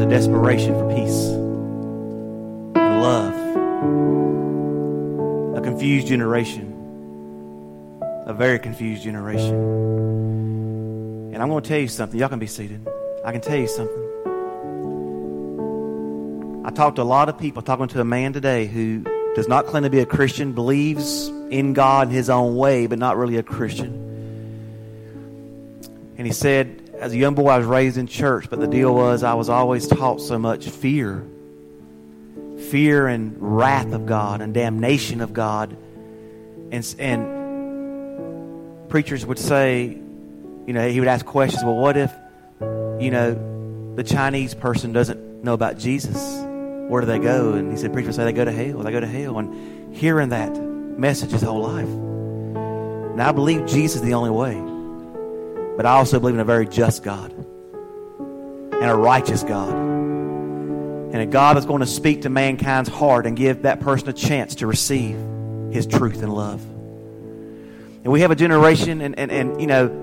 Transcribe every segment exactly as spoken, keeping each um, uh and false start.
a desperation for peace and love. A confused generation. A very confused generation. And I'm going to tell you something. Y'all can be seated. I can tell you something. I talked to a lot of people. Talking to a man today who does not claim to be a Christian, believes in God in his own way, but not really a Christian. And he said, as a young boy, I was raised in church, but the deal was I was always taught so much fear. Fear and wrath of God and damnation of God. And, and preachers would say, you know, he would ask questions, well, what if, you know, the Chinese person doesn't know about Jesus? Where do they go? And he said, preachers say they go to hell. They go to hell. And hearing that message his whole life. Now, I believe Jesus is the only way. But I also believe in a very just God. And a righteous God. And a God that's going to speak to mankind's heart and give that person a chance to receive His truth and love. And we have a generation, and, and, and you know,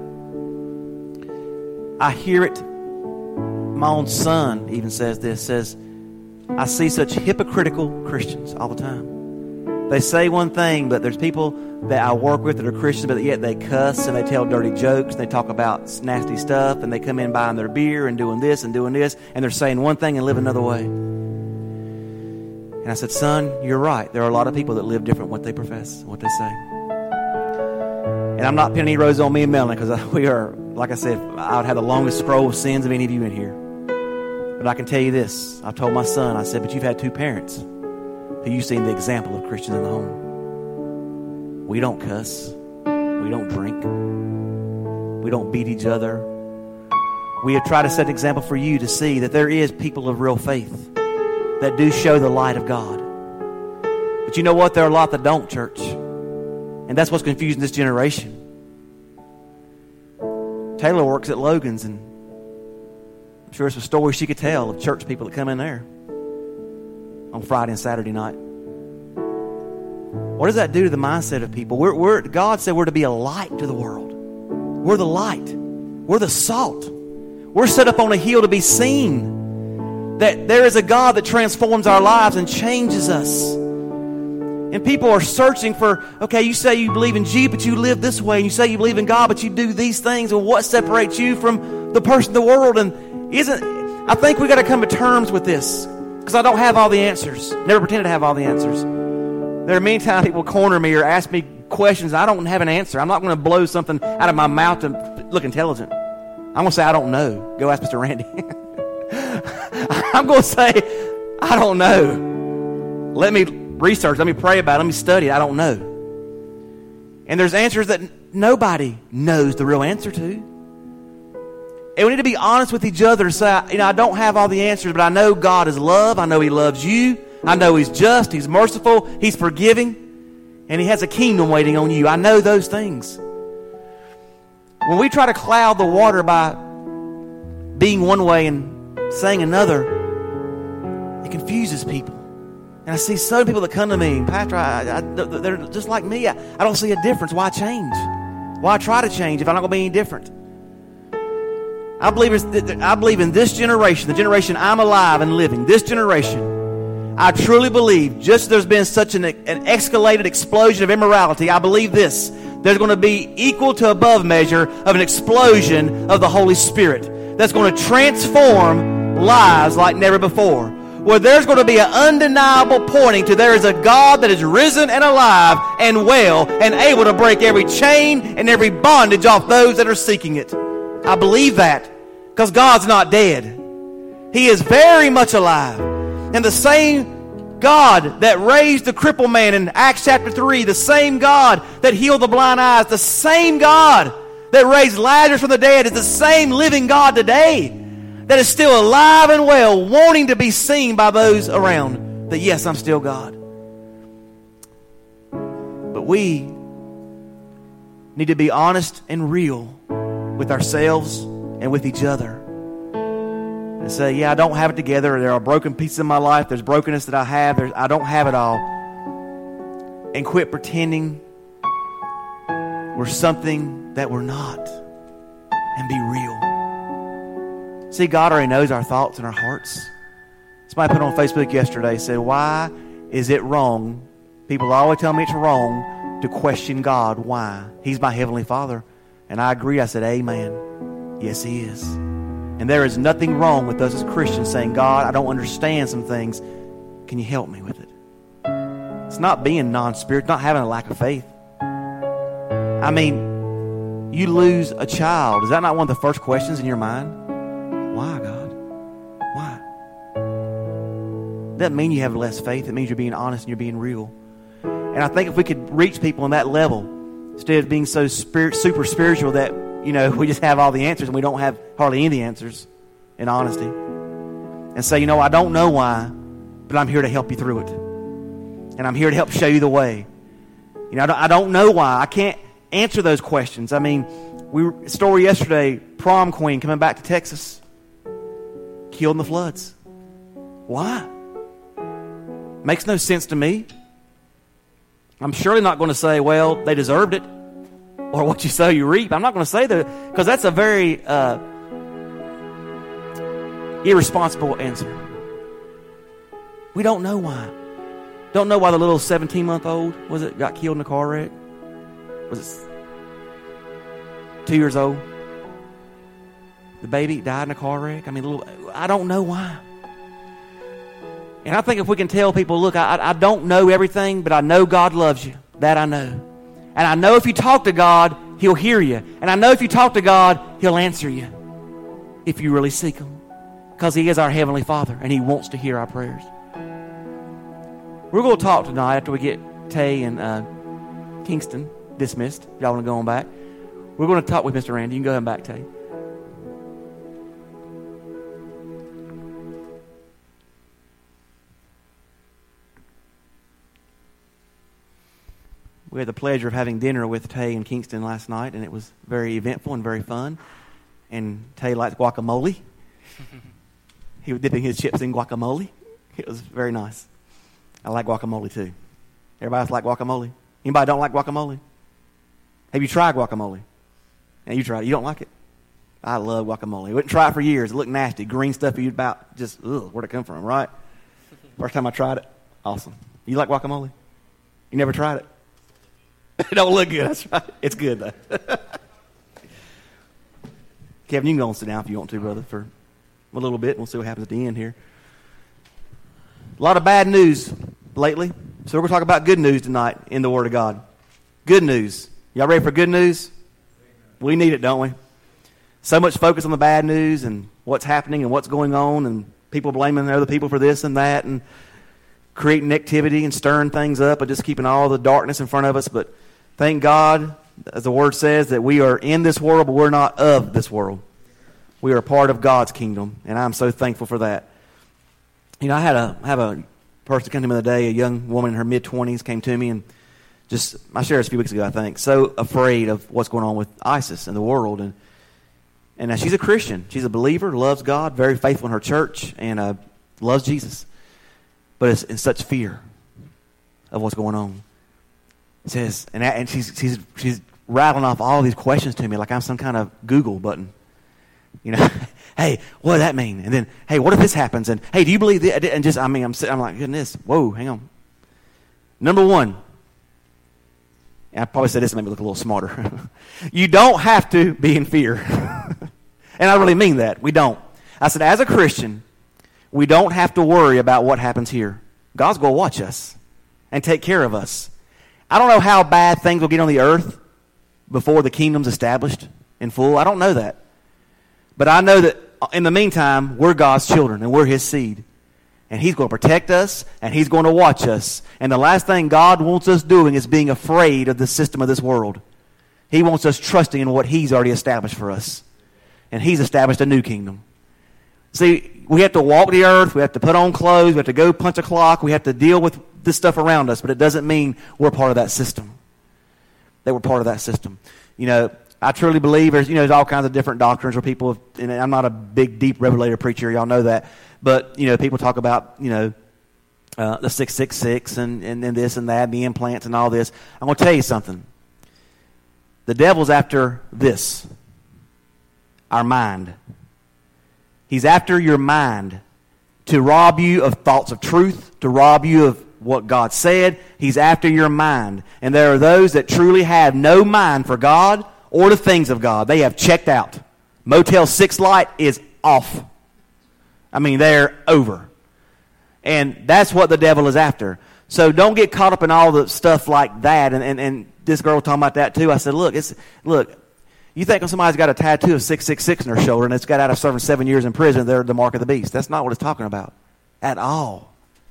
I hear it. My own son even says this, says, I see such hypocritical Christians all the time. They say one thing, but there's people that I work with that are Christians, but yet they cuss and they tell dirty jokes. And they talk about nasty stuff, and they come in buying their beer and doing this and doing this, and they're saying one thing and live another way. And I said, son, you're right. There are a lot of people that live different what they profess, what they say. And I'm not pinning any roses on me and Melanie, because we are, like I said, I would have the longest scroll of sins of any of you in here. But I can tell you this. I told my son, I said, but you've had two parents who you've seen the example of Christians in the home. We don't cuss. We don't drink. We don't beat each other. We have tried to set an example for you to see that there is people of real faith that do show the light of God. But you know what? There are a lot that don't, church. And that's what's confusing this generation. Taylor works at Logan's, and I'm sure it's a story she could tell of church people that come in there on Friday and Saturday night. What does that do to the mindset of people? We're, we're, God said we're to be a light to the world. We're the light. We're the salt. We're set up on a hill to be seen. That there is a God that transforms our lives and changes us. And people are searching for, okay, you say you believe in Jesus, but you live this way. And you say you believe in God, but you do these things. Well, what separates you from the person in the world? And isn't, I think we got to come to terms with this. Because I don't have all the answers. Never pretended to have all the answers. There are many times people corner me or ask me questions. I don't have an answer. I'm not going to blow something out of my mouth to look intelligent. I'm going to say, I don't know. Go ask Mister Randy. I'm going to say, I don't know. Let me research. Let me pray about it. Let me study it. I don't know. And there's answers that nobody knows the real answer to. And we need to be honest with each other and say, you know, I don't have all the answers, but I know God is love. I know He loves you. I know He's just. He's merciful. He's forgiving. And He has a kingdom waiting on you. I know those things. When we try to cloud the water by being one way and saying another, it confuses people. And I see so many people that come to me, Pastor, I, I, they're just like me. I, I don't see a difference. Why change? Why try to change if I'm not going to be any different? I believe, I believe in this generation, the generation I'm alive and living, this generation, I truly believe, just as there's been such an, an escalated explosion of immorality, I believe this, there's going to be equal to above measure of an explosion of the Holy Spirit that's going to transform lives like never before. Where there's going to be an undeniable pointing to there is a God that is risen and alive and well and able to break every chain and every bondage off those that are seeking it. I believe that because God's not dead. He is very much alive. And the same God that raised the crippled man in Acts chapter three, the same God that healed the blind eyes, the same God that raised Lazarus from the dead is the same living God today that is still alive and well, wanting to be seen by those around that, yes, I'm still God. But we need to be honest and real with ourselves and with each other. And say, yeah, I don't have it together. There are broken pieces in my life. There's brokenness that I have. There's, I don't have it all. And quit pretending we're something that we're not. And be real. See, God already knows our thoughts and our hearts. Somebody put on Facebook yesterday, said, why is it wrong? People always tell me it's wrong to question God. Why? He's my Heavenly Father. And I agree. I said, amen. Yes, He is. And there is nothing wrong with us as Christians saying, God, I don't understand some things. Can you help me with it? It's not being non-spiritual, not having a lack of faith. I mean, you lose a child. Is that not one of the first questions in your mind? Why, God? Why? Doesn't mean you have less faith. It means you're being honest and you're being real. And I think if we could reach people on that level, instead of being so spirit, super spiritual that, you know, we just have all the answers and we don't have hardly any of the answers in honesty, and say, you know, I don't know why, but I'm here to help you through it. And I'm here to help show you the way. You know, I don't, I don't know why. I can't answer those questions. I mean, we were, story yesterday, prom queen coming back to Texas, killed in the floods. Why? Makes no sense to me. I'm surely not going to say, well, they deserved it, or what you sow you reap. I'm not going to say that, because that's a very uh, irresponsible answer. We don't know why. Don't know why the little seventeen-month-old, was it, got killed in a car wreck? Was it two years old? The baby died in a car wreck? I mean, little, I don't know why. And I think if we can tell people, look, I, I don't know everything, but I know God loves you. That I know. And I know if you talk to God, He'll hear you. And I know if you talk to God, He'll answer you. If you really seek Him. Because He is our Heavenly Father, and He wants to hear our prayers. We're going to talk tonight after we get Tay and uh, Kingston dismissed. If y'all want to go on back. We're going to talk with Mister Randy. You can go ahead and back, Tay. We had the pleasure of having dinner with Tay and Kingston last night, and it was very eventful and very fun. And Tay likes guacamole. He was dipping his chips in guacamole. It was very nice. I like guacamole too. Everybody else like guacamole? Anybody don't like guacamole? Have you tried guacamole? Yeah, you tried it. You don't like it? I love guacamole. I wouldn't try it for years. It looked nasty. Green stuff you about just, ugh, where'd it come from, right? First time I tried it, awesome. You like guacamole? You never tried it? It don't look good. That's right. It's good, though. Kevin, you can go and sit down if you want to, brother, for a little bit. We'll see what happens at the end here. A lot of bad news lately. So we're going to talk about good news tonight in the Word of God. Good news. Y'all ready for good news? We need it, don't we? So much focus on the bad news and what's happening and what's going on, and people blaming other people for this and that, and creating activity and stirring things up and just keeping all the darkness in front of us. But thank God, as the Word says, that we are in this world, but we're not of this world. We are a part of God's kingdom, and I'm so thankful for that. You know, I had a have a person come to me the other day, a young woman in her mid-twenties came to me, and just, I shared this a few weeks ago, I think, so afraid of what's going on with ISIS in the world. And and now she's a Christian. She's a believer, loves God, very faithful in her church, and uh, loves Jesus. But it's in such fear of what's going on. It says, and, and she's she's she's rattling off all these questions to me like I'm some kind of Google button. You know, hey, what does that mean? And then, hey, what if this happens? And hey, do you believe this? And just, I mean, I'm I'm like, goodness, whoa, hang on. Number one, and I probably said this to make me look a little smarter. You don't have to be in fear, and I really mean that. We don't. I said, as a Christian, we don't have to worry about what happens here. God's going to watch us and take care of us. I don't know how bad things will get on the earth before the kingdom's established in full. I don't know that. But I know that in the meantime, we're God's children and we're His seed. And He's going to protect us and He's going to watch us. And the last thing God wants us doing is being afraid of the system of this world. He wants us trusting in what He's already established for us. And He's established a new kingdom. See, we have to walk the earth. We have to put on clothes. We have to go punch a clock. We have to deal with this stuff around us. But it doesn't mean we're part of that system. That we're part of that system. You know, I truly believe there's, you know, there's all kinds of different doctrines where people, and I'm not a big, deep revelator preacher. Y'all know that. But, you know, people talk about, you know, uh, the six six six and, and, and this and that, the implants and all this. I'm going to tell you something. The devil's after this. Our mind. He's after your mind to rob you of thoughts of truth, to rob you of what God said. He's after your mind. And there are those that truly have no mind for God or the things of God. They have checked out. Motel six light is off. I mean, they're over. And that's what the devil is after. So don't get caught up in all the stuff like that. And, and, and this girl talking about that too. I said, look, it's look, you think when somebody's got a tattoo of six six six in their shoulder and it's got out of serving seven years in prison, they're the mark of the beast. That's not what it's talking about at all.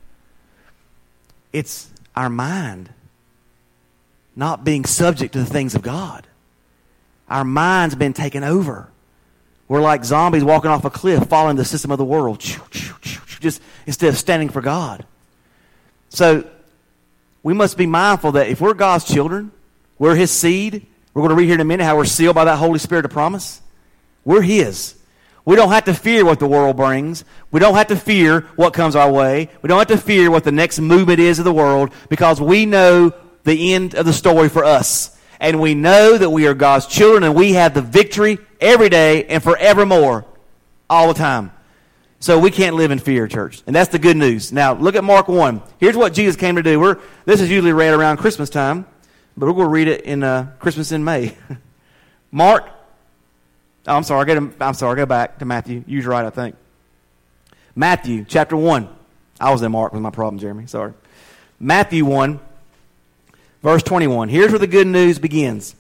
It's our mind not being subject to the things of God. Our mind's been taken over. We're like zombies walking off a cliff, following the system of the world, just instead of standing for God. So we must be mindful that if we're God's children, we're His seed. We're going to read here in a minute how we're sealed by that Holy Spirit of promise. We're His. We don't have to fear what the world brings. We don't have to fear what comes our way. We don't have to fear what the next movement is of the world, because we know the end of the story for us. And we know that we are God's children and we have the victory every day and forevermore, all the time. So we can't live in fear, church. And that's the good news. Now, look at Mark one. Here's what Jesus came to do. We're, this is usually read around Christmas time, but we're going to read it in uh, Christmas in May. Mark, oh, I'm sorry, I got to, I'm sorry, go back to Matthew. You was right, I think. Matthew chapter one. I was in Mark with my problem, Jeremy. Sorry. Matthew one, verse twenty-one. Here's where the good news begins.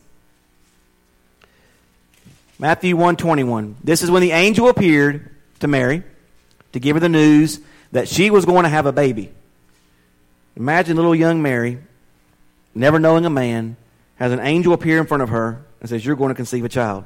Matthew one twenty-one. This is when the angel appeared to Mary to give her the news that she was going to have a baby. Imagine little young Mary, never knowing a man, has an angel appear in front of her and says, you're going to conceive a child.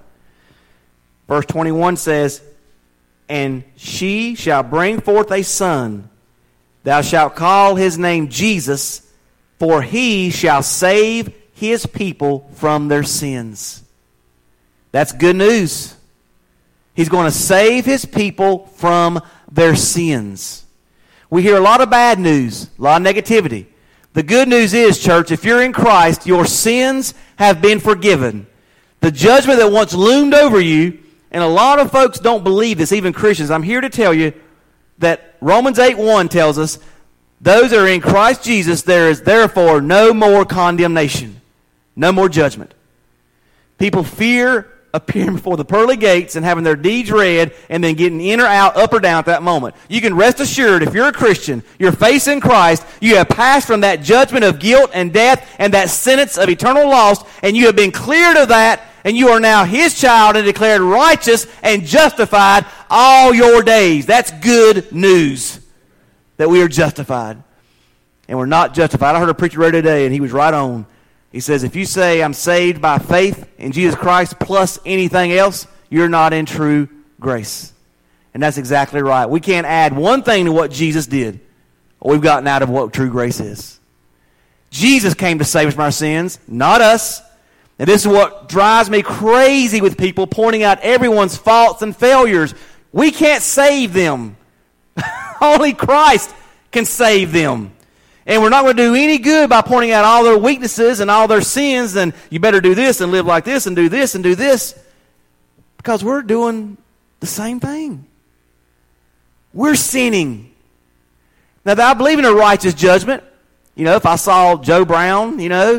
Verse twenty-one says, and she shall bring forth a son. Thou shalt call his name Jesus, for he shall save his people from their sins. That's good news. He's going to save his people from their sins. We hear a lot of bad news, a lot of negativity. The good news is, church, if you're in Christ, your sins have been forgiven. The judgment that once loomed over you, and a lot of folks don't believe this, even Christians. I'm here to tell you that Romans eight one tells us, those that are in Christ Jesus, there is therefore no more condemnation, no more judgment. People fear appearing before the pearly gates and having their deeds read and then getting in or out, up or down at that moment. You can rest assured, if you're a Christian, your faith in Christ, you have passed from that judgment of guilt and death and that sentence of eternal loss, and you have been cleared of that, and you are now His child and declared righteous and justified all your days. That's good news, that we are justified. And we're not justified. I heard a preacher read today, and he was right on. He says, if you say I'm saved by faith in Jesus Christ plus anything else, you're not in true grace. And that's exactly right. We can't add one thing to what Jesus did, or we've gotten out of what true grace is. Jesus came to save us from our sins, not us. And this is what drives me crazy with people pointing out everyone's faults and failures. We can't save them. Only Christ can save them. And we're not going to do any good by pointing out all their weaknesses and all their sins, and you better do this and live like this and do this and do this. Because we're doing the same thing. We're sinning. Now, I believe in a righteous judgment. You know, if I saw Joe Brown, you know,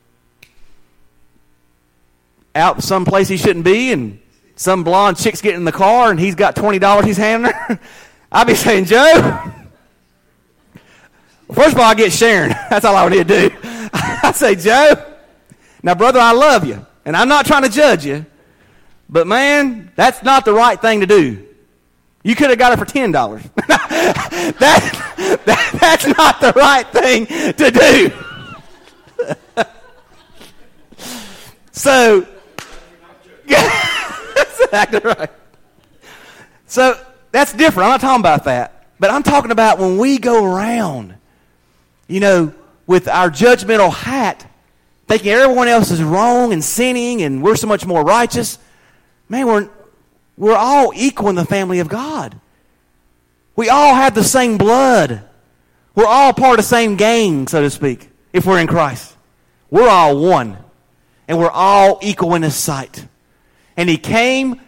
out someplace he shouldn't be, and some blonde chick's getting in the car and he's got twenty dollars he's handing her, I'd be saying, Joe, first of all, I get Sharon. That's all I would need to do. I say, Joe, now, brother, I love you, and I'm not trying to judge you, but, man, that's not the right thing to do. You could have got it for ten dollars. that, that, that's not the right thing to do. So, that's exactly right. So, that's different. I'm not talking about that. But I'm talking about when we go around, you know, with our judgmental hat, thinking everyone else is wrong and sinning and we're so much more righteous. Man, we're, we're all equal in the family of God. We all have the same blood. We're all part of the same gang, so to speak, if we're in Christ. We're all one. And we're all equal in His sight. And He came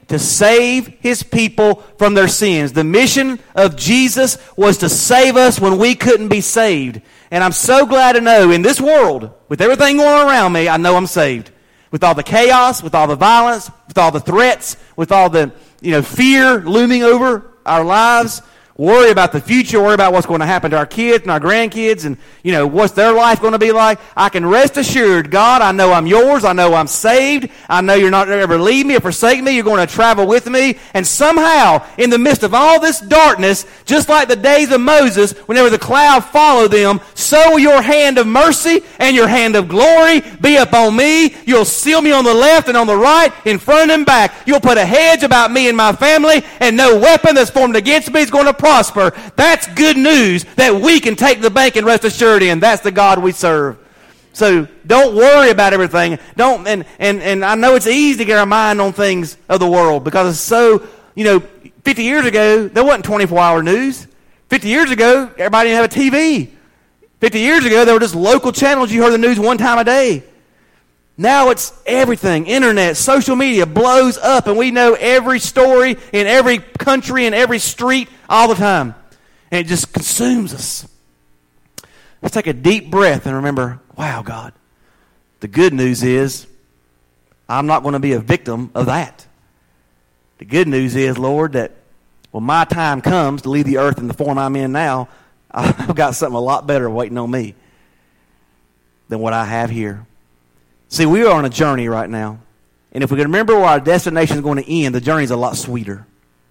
to save his people from their sins. The mission of Jesus was to save us when we couldn't be saved. And I'm so glad to know in this world, with everything going on around me, I know I'm saved. With all the chaos, with all the violence, with all the threats, with all the, you know, fear looming over our lives, worry about the future, worry about what's going to happen to our kids and our grandkids and, you know, what's their life going to be like. I can rest assured, God, I know I'm yours. I know I'm saved. I know you're not going to ever leave me or forsake me. You're going to travel with me. And somehow, in the midst of all this darkness, just like the days of Moses, whenever the cloud followed them, so will your hand of mercy and your hand of glory be upon me. You'll seal me on the left and on the right, in front and back. You'll put a hedge about me and my family, and no weapon that's formed against me is going to prosper. That's good news that we can take to the bank and rest assured in. That's the God we serve. So don't worry about everything. Don't and, and, and I know it's easy to get our mind on things of the world because it's so, you know, fifty years ago, there wasn't twenty-four hour news. fifty years ago, everybody didn't have a T V. fifty years ago, there were just local channels. You heard the news one time a day. Now it's everything. Internet, social media blows up, and we know every story in every country, in every street, all the time. And it just consumes us. Let's take a deep breath and remember, wow, God, the good news is I'm not going to be a victim of that. The good news is, Lord, that when my time comes to leave the earth in the form I'm in now, I've got something a lot better waiting on me than what I have here. See, we are on a journey right now. And if we can remember where our destination is going to end, the journey is a lot sweeter.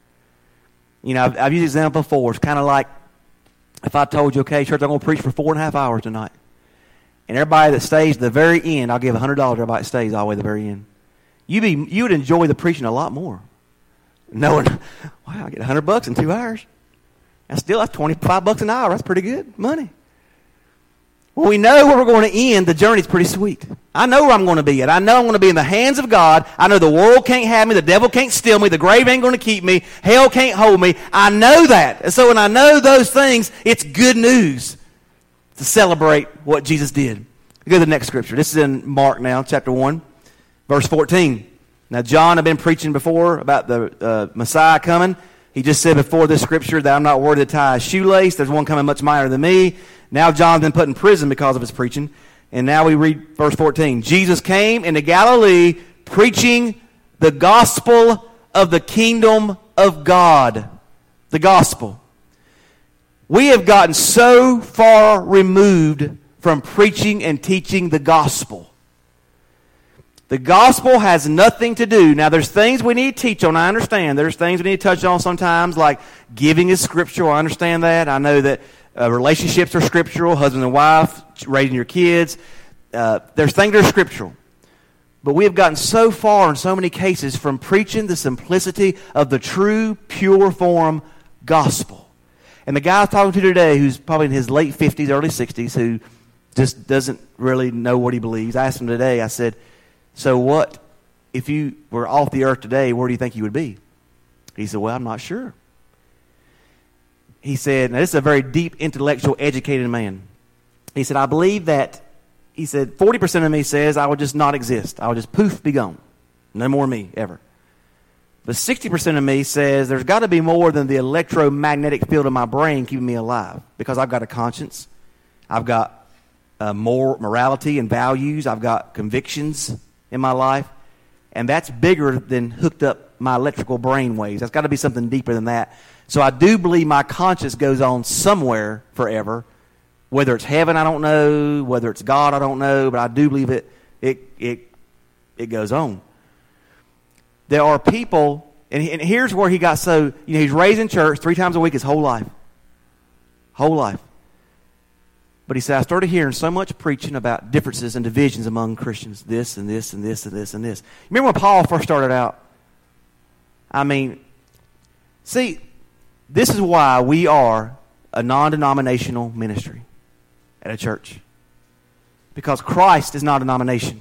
You know, I've, I've used this example before. It's kind of like if I told you, okay, church, I'm going to preach for four and a half hours tonight. And everybody that stays to the very end, I'll give one hundred dollars to everybody that stays all the way to the very end. You'd, be, you would enjoy the preaching a lot more. Knowing, wow, I get one hundred bucks in two hours. That's still, that's twenty-five bucks an hour. That's pretty good money. When we know where we're going to end, the journey's pretty sweet. I know where I'm going to be at. I know I'm going to be in the hands of God. I know the world can't have me. The devil can't steal me. The grave ain't going to keep me. Hell can't hold me. I know that. And so when I know those things, it's good news to celebrate what Jesus did. Go to the next scripture. This is in Mark now, chapter one, verse fourteen. Now, John had been preaching before about the uh, Messiah coming. He just said before this scripture that I'm not worthy to tie a shoelace. There's one coming much mightier than me. Now John's been put in prison because of his preaching. And now we read verse fourteen. Jesus came into Galilee preaching the gospel of the kingdom of God. The gospel. We have gotten so far removed from preaching and teaching the gospel. The gospel has nothing to do. Now, there's things we need to teach on. I understand. There's things we need to touch on sometimes, like giving is scriptural. I understand that. I know that uh, relationships are scriptural, husband and wife, raising your kids. Uh, there's things that are scriptural. But we have gotten so far in so many cases from preaching the simplicity of the true, pure form gospel. And the guy I was talking to today, who's probably in his late fifties, early sixties, who just doesn't really know what he believes, I asked him today, I said, so what, if you were off the earth today, where do you think you would be? He said, well, I'm not sure. He said, now this is a very deep, intellectual, educated man. He said, I believe that, he said, forty percent of me says I would just not exist. I would just poof, be gone. No more me, ever. But sixty percent of me says there's got to be more than the electromagnetic field of my brain keeping me alive, because I've got a conscience. I've got uh, more morality and values. I've got convictions in my life, and that's bigger than hooked up my electrical brain waves. That's got to be something deeper than that. So I do believe my conscience goes on somewhere forever. Whether it's heaven, I don't know. Whether it's God, I don't know. But I do believe it. It it it goes on. There are people, and, and here's where he got so, you know, he's raised in church three times a week his whole life. Whole life. But he said, I started hearing so much preaching about differences and divisions among Christians. This and this and this and this and this. Remember when Paul first started out? I mean, see, this is why we are a non-denominational ministry at a church. Because Christ is not a denomination.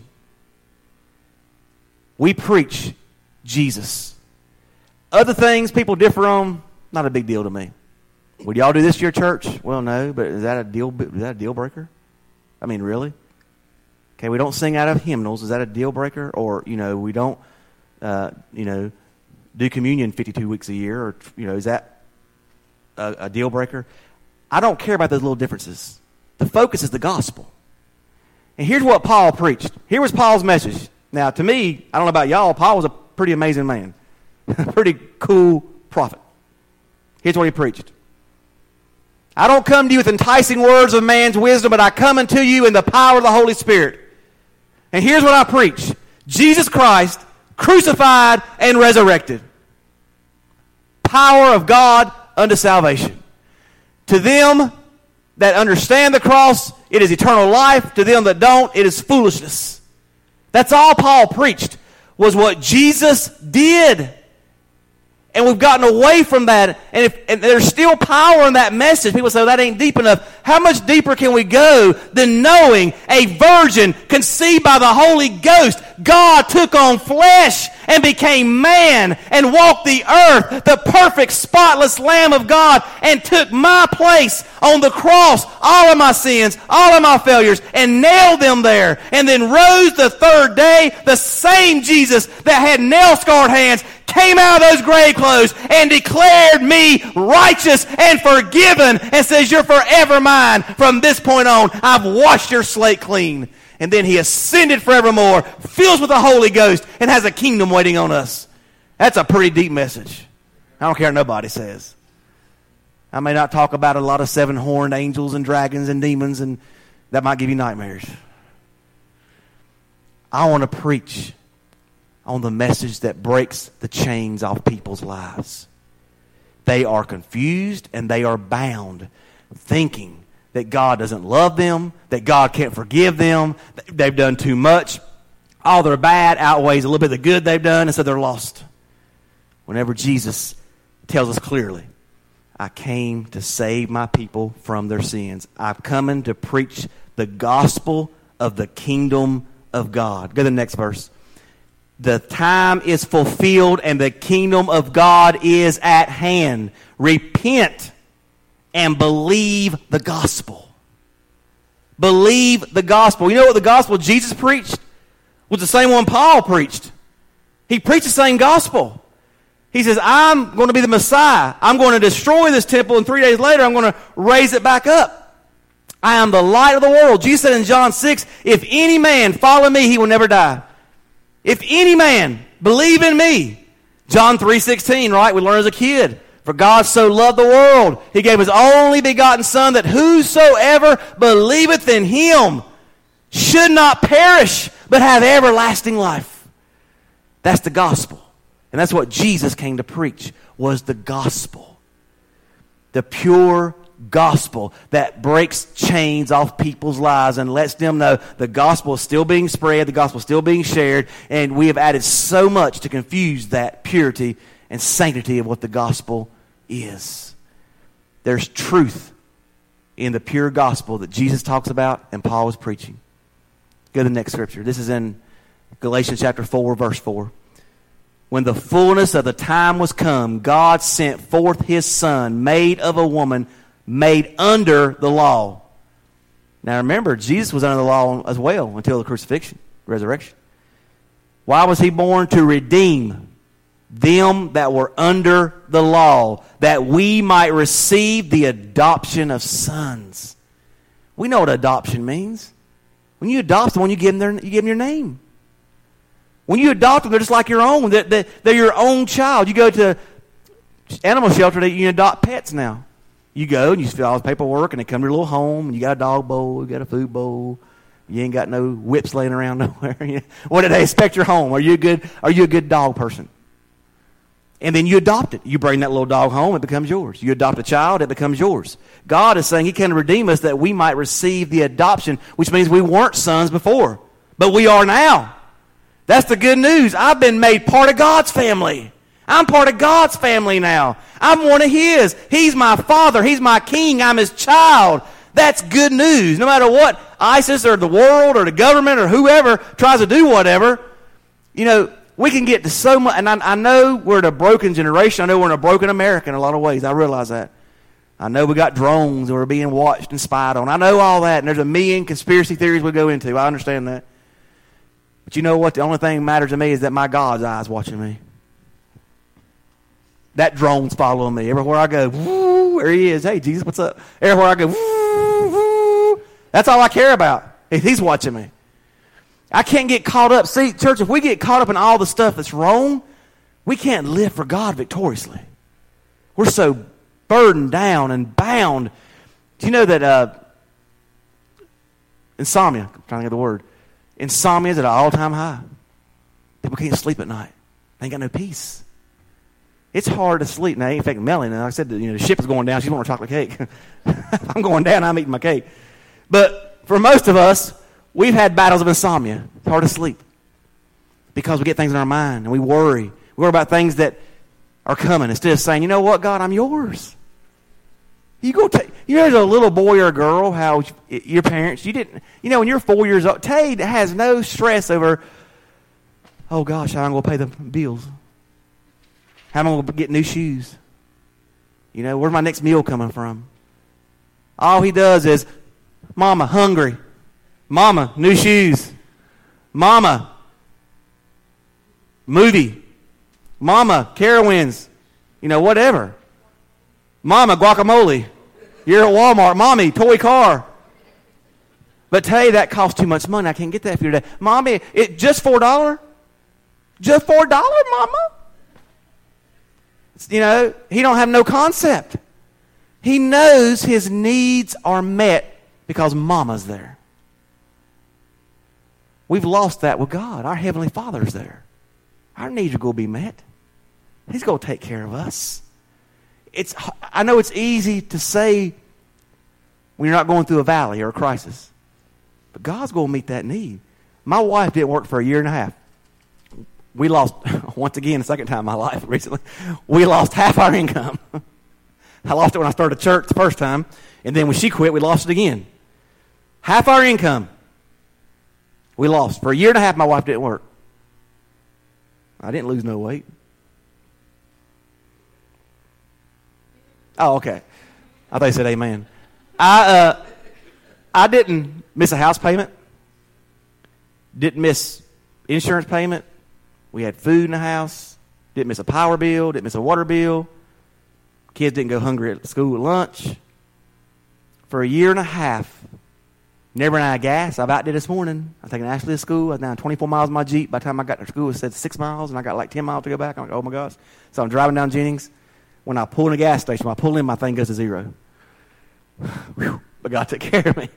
We preach Jesus. Other things people differ on, not a big deal to me. Would y'all do this to your church? Well, no, but is that a deal? Is that a deal breaker? I mean, really? Okay, we don't sing out of hymnals. Is that a deal breaker? Or, you know, we don't, uh, you know, do communion fifty-two weeks a year, or, you know, is that a, a deal breaker? I don't care about those little differences. The focus is the gospel. And here's what Paul preached. Here was Paul's message. Now, to me, I don't know about y'all, Paul was a pretty amazing man. Pretty cool prophet. Here's what he preached. I don't come to you with enticing words of man's wisdom, but I come unto you in the power of the Holy Spirit. And here's what I preach. Jesus Christ, crucified and resurrected. Power of God unto salvation. To them that understand the cross, it is eternal life. To them that don't, it is foolishness. That's all Paul preached, was what Jesus did. And we've gotten away from that. And, if, and there's still power in that message. People say, well, that ain't deep enough. How much deeper can we go than knowing a virgin conceived by the Holy Ghost? God took on flesh and became man and walked the earth, the perfect, spotless Lamb of God, and took my place on the cross, all of my sins, all of my failures, and nailed them there. And then rose the third day, the same Jesus that had nail-scarred hands came out of those grave clothes and declared me righteous and forgiven and says, you're forever mine. From this point on, I've washed your slate clean. And then he ascended forevermore, fills with the Holy Ghost, and has a kingdom waiting on us. That's a pretty deep message. I don't care what nobody says. I may not talk about a lot of seven-horned angels and dragons and demons, and that might give you nightmares. I want to preach on the message that breaks the chains off people's lives. They are confused and they are bound, thinking that God doesn't love them, that God can't forgive them, they've done too much. All their bad outweighs a little bit of the good they've done, and so they're lost. Whenever Jesus tells us clearly, I came to save my people from their sins. I've come to preach the gospel of the kingdom of God. Go to the next verse. The time is fulfilled and the kingdom of God is at hand. Repent and believe the gospel. Believe the gospel. You know what the gospel Jesus preached was the same one Paul preached. He preached the same gospel. He says, I'm going to be the Messiah. I'm going to destroy this temple, and three days later I'm going to raise it back up. I am the light of the world. Jesus said in John six, if any man follow me, he will never die. If any man believe in me. John three sixteen, right? We learn as a kid. For God so loved the world, he gave his only begotten Son, that whosoever believeth in him should not perish, but have everlasting life. That's the gospel. And that's what Jesus came to preach, was the gospel. The pure gospel that breaks chains off people's lives and lets them know the gospel is still being spread, the gospel is still being shared, and we have added so much to confuse that purity and sanctity of what the gospel is. There's truth in the pure gospel that Jesus talks about and Paul was preaching. Go to the next scripture. This is in Galatians chapter four, verse four. When the fullness of the time was come, God sent forth his Son, made of a woman, made under the law. Now remember, Jesus was under the law as well until the crucifixion, resurrection. Why was he born? To redeem them that were under the law, that we might receive the adoption of sons. We know what adoption means. When you adopt someone, you give them, their, you give them your name. When you adopt them, they're just like your own. They're, they're, they're your own child. You go to animal shelter, you can adopt pets now. You go and you fill out the paperwork, and they come to your little home, and you got a dog bowl, you got a food bowl. You ain't got no whips laying around nowhere. What do they expect your home? Are you a good, are you a good dog person? And then you adopt it. You bring that little dog home, it becomes yours. You adopt a child, it becomes yours. God is saying he came to redeem us that we might receive the adoption, which means we weren't sons before, but we are now. That's the good news. I've been made part of God's family. I'm part of God's family now. I'm one of his. He's my father. He's my king. I'm his child. That's good news. No matter what ISIS or the world or the government or whoever tries to do whatever, you know, we can get to so much. And I, I know we're in a broken generation. I know we're in a broken America in a lot of ways. I realize that. I know we got drones and we're being watched and spied on. I know all that. And there's a million conspiracy theories we go into. I understand that. But you know what? The only thing that matters to me is that my God's eye is watching me. That drone's following me. Everywhere I go, woo, there he is. Hey, Jesus, what's up? Everywhere I go, woo, woo. That's all I care about. He's watching me. I can't get caught up. See, church, if we get caught up in all the stuff that's wrong, we can't live for God victoriously. We're so burdened down and bound. Do you know that uh, insomnia, I'm trying to get the word, insomnia is at an all-time high. People can't sleep at night. They ain't got no peace. It's hard to sleep. Now, in fact, Melanie, like I said, you know, the ship is going down. She's wanting a chocolate cake. I'm going down. I'm eating my cake. But for most of us, we've had battles of insomnia. It's hard to sleep because we get things in our mind and we worry. We worry about things that are coming instead of saying, you know what, God, I'm yours. You go take, you know, as a little boy or a girl, how your parents, you didn't, you know, when you're four years old, Tay has no stress over, oh gosh, how am I going to pay the bills? How am I going to get new shoes? You know, where's my next meal coming from? All he does is, Mama, hungry. Mama, new shoes. Mama, movie. Mama, Carowinds. You know, whatever. Mama, guacamole. You're at Walmart. Mommy, toy car. But Tay, that costs too much money. I can't get that for you today. Mommy, it just four dollars? Just four dollars, Mama? You know, he don't have no concept. He knows his needs are met because Mama's there. We've lost that with God. Our Heavenly Father's there. Our needs are going to be met. He's going to take care of us. It's, I know it's easy to say when you're not going through a valley or a crisis. But God's going to meet that need. My wife didn't work for a year and a half. We lost, once again, the second time in my life recently, we lost half our income. I lost it when I started church the first time. And then when she quit, we lost it again. Half our income we lost. For a year and a half, my wife didn't work. I didn't lose no weight. Oh, okay. I thought you said amen. I uh, I didn't miss a house payment. Didn't miss insurance payment. We had food in the house. Didn't miss a power bill. Didn't miss a water bill. Kids didn't go hungry at school at lunch. For a year and a half, never ran out of gas. I about did this morning. I was taking Ashley to school. I was down twenty-four miles in my Jeep. By the time I got to school, it said six miles, and I got like ten miles to go back. I'm like, oh, my gosh. So I'm driving down Jennings. When I pull in a gas station, when I pull in, my thing goes to zero. Whew, but God took care of me.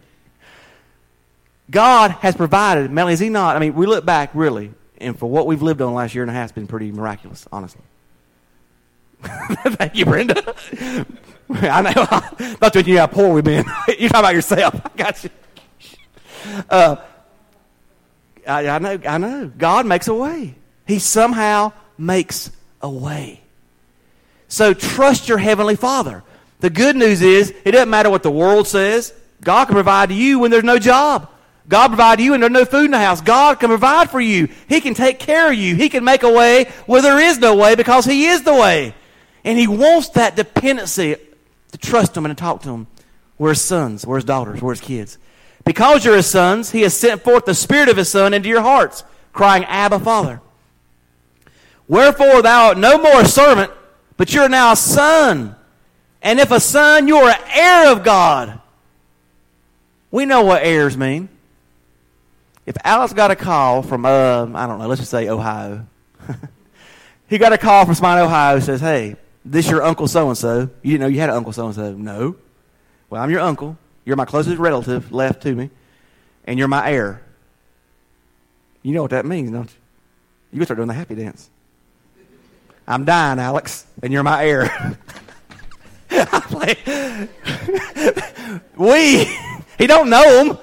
God has provided. Melanie, is he not? I mean, we look back, really, and for what we've lived on the last year and a half, it's been pretty miraculous, honestly. Thank you, Brenda. I know. Not that you know how poor we've been. You're talking about yourself. I got you. Uh, I, I know. I know. God makes a way. He somehow makes a way. So trust your Heavenly Father. The good news is, it doesn't matter what the world says. God can provide to you when there's no job. God can provide to you when there's no food in the house. God can provide for you. He can take care of you. He can make a way where there is no way because He is the way. And He wants that dependency to trust Him and to talk to Him. We're His sons. We're His daughters. We're His kids. Because you're His sons, He has sent forth the Spirit of His Son into your hearts, crying, Abba, Father. Wherefore thou art no more a servant, but you're now a son. And if a son, you are an heir of God. We know what heirs mean. If Alex got a call from, uh, I don't know, let's just say Ohio. He got a call from somebody in Ohio who says, hey, this your uncle so-and-so. You didn't know you had an uncle so-and-so. No. Well, I'm your uncle. You're my closest relative left to me. And you're my heir. You know what that means, don't you? You can start doing the happy dance. I'm dying, Alex, and you're my heir. Like, we, he don't know him.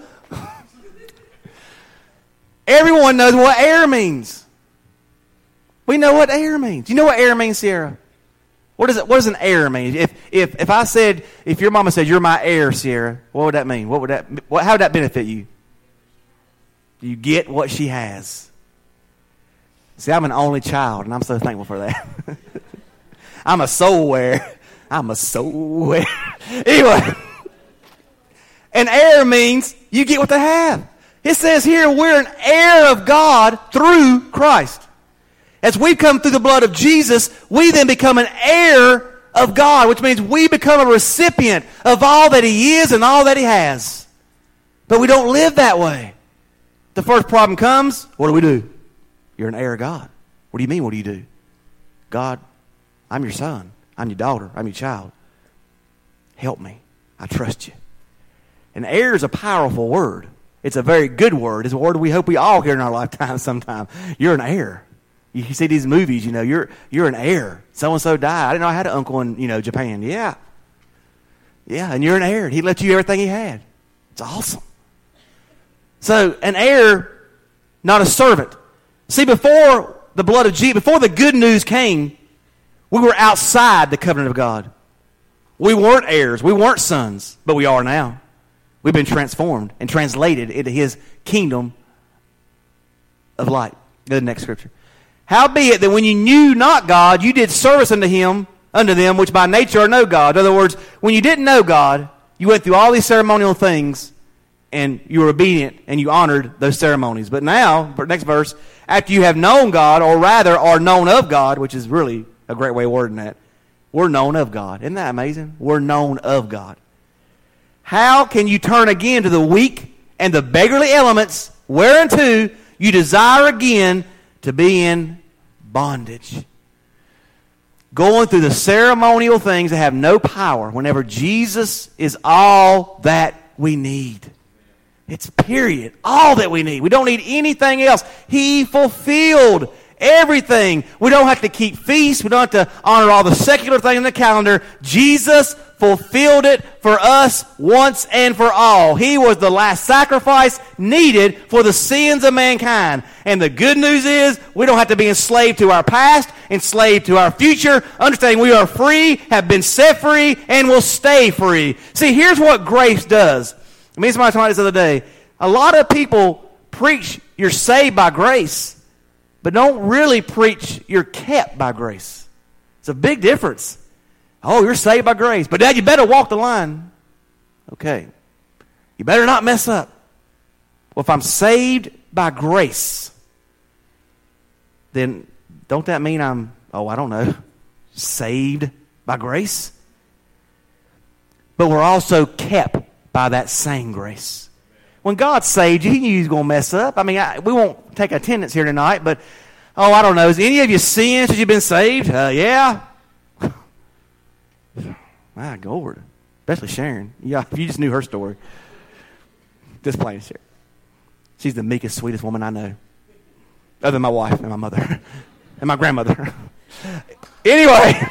Everyone knows what heir means. We know what heir means. Do you know what heir means, Sierra? What does it? What does an heir mean? If if if I said, if your mama said you're my heir, Sierra, what would that mean? What would that? What, how would that benefit you? You get what she has. See, I'm an only child, and I'm so thankful for that. I'm a soul heir. I'm a soul heir. Anyway, an heir means you get what they have. It says here we're an heir of God through Christ. As we come through the blood of Jesus, we then become an heir of God, which means we become a recipient of all that he is and all that he has. But we don't live that way. The first problem comes, what do we do? You're an heir of God. What do you mean, what do you do? God, I'm your son. I'm your daughter. I'm your child. Help me. I trust you. An heir is a powerful word. It's a very good word. It's a word we hope we all hear in our lifetime sometime. You're an heir. You see these movies, you know, you're you're an heir. So-and-so died. I didn't know I had an uncle in, you know, Japan. Yeah. Yeah, and you're an heir. He left you everything he had. It's awesome. So, an heir, not a servant. See, before the blood of Jesus, before the good news came, we were outside the covenant of God. We weren't heirs. We weren't sons, but we are now. We've been transformed and translated into his kingdom of light. Go to the next scripture. Howbeit that when you knew not God, you did service unto him, unto them, which by nature are no God. In other words, when you didn't know God, you went through all these ceremonial things, and you were obedient, and you honored those ceremonies. But now, next verse, after you have known God, or rather are known of God, which is really a great way of wording that, we're known of God. Isn't that amazing? We're known of God. How can you turn again to the weak and the beggarly elements, whereunto you desire again to be in bondage? Going through the ceremonial things that have no power whenever Jesus is all that we need. It's period. All that we need. We don't need anything else. He fulfilled everything. We don't have to keep feasts. We don't have to honor all the secular things in the calendar. Jesus fulfilled it for us once and for all. He was the last sacrifice needed for the sins of mankind. And the good news is we don't have to be enslaved to our past, enslaved to our future, understanding we are free, have been set free, and will stay free. See, here's what grace does. I mean, somebody told me this the other day. A lot of people preach you're saved by grace, but don't really preach you're kept by grace. It's a big difference. Oh, you're saved by grace. But Dad, you better walk the line. Okay. You better not mess up. Well, if I'm saved by grace, then don't that mean I'm, oh, I don't know, saved by grace? But we're also kept by that same grace. When God saved you, he knew he was going to mess up. I mean, I, we won't take attendance here tonight, but, oh, I don't know. Has any of you sinned since you've been saved? Uh, yeah. My God. Especially Sharon. Yeah, if you just knew her story. Just plain Sharon. She's the meekest, sweetest woman I know. Other than my wife and my mother. And my grandmother. Anyway.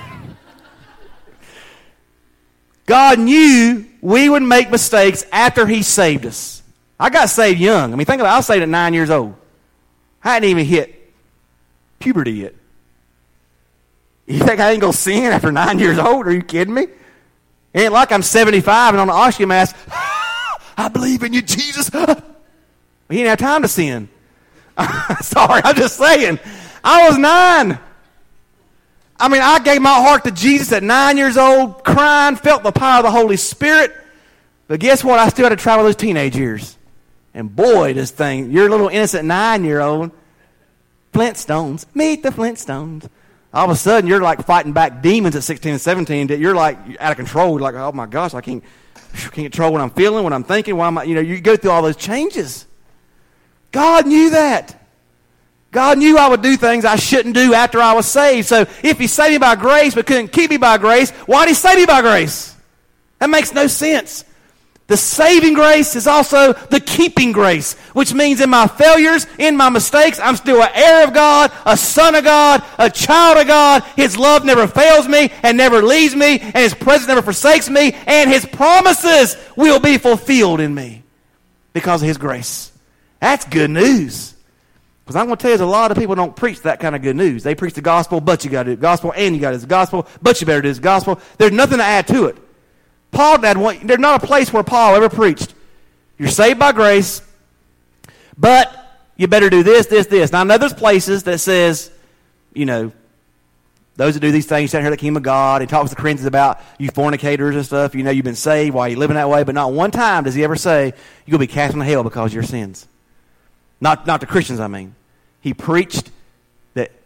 God knew we would make mistakes after he saved us. I got saved young. I mean, think about it. I was saved at nine years old. I hadn't even hit puberty yet. You think I ain't going to sin after nine years old? Are you kidding me? It ain't like I'm seventy-five and on the oxygen mask. I believe in you, Jesus. He didn't have time to sin. Sorry, I'm just saying. I was nine. I mean, I gave my heart to Jesus at nine years old, crying, felt the power of the Holy Spirit. But guess what? I still had to travel those teenage years. And boy, this thing, you're a little innocent nine-year-old. Flintstones. Meet the Flintstones. All of a sudden, you're like fighting back demons at sixteen and seventeen. That you're like out of control. You're like, oh my gosh, I can't, can't control what I'm feeling, what I'm thinking. Why am I, you know, you go through all those changes. God knew that. God knew I would do things I shouldn't do after I was saved. So if he saved me by grace but couldn't keep me by grace, why did he save me by grace? That makes no sense. The saving grace is also the keeping grace, which means in my failures, in my mistakes, I'm still an heir of God, a son of God, a child of God. His love never fails me and never leaves me, and his presence never forsakes me, and his promises will be fulfilled in me because of his grace. That's good news. Because I'm going to tell you, there's a lot of people don't preach that kind of good news. They preach the gospel, but you got to do the gospel, and you got to do the gospel, but you better do the gospel. There's nothing to add to it. Paul had one. There's not a place where Paul ever preached, you're saved by grace, but you better do this, this, this. Now, I know there's places that says, you know, those that do these things, stand here the kingdom of God. He talks to the Corinthians about you fornicators and stuff. You know, you've been saved while you're living that way, but not one time does he ever say you're going to be cast into hell because of your sins. Not, not the Christians, I mean. He preached that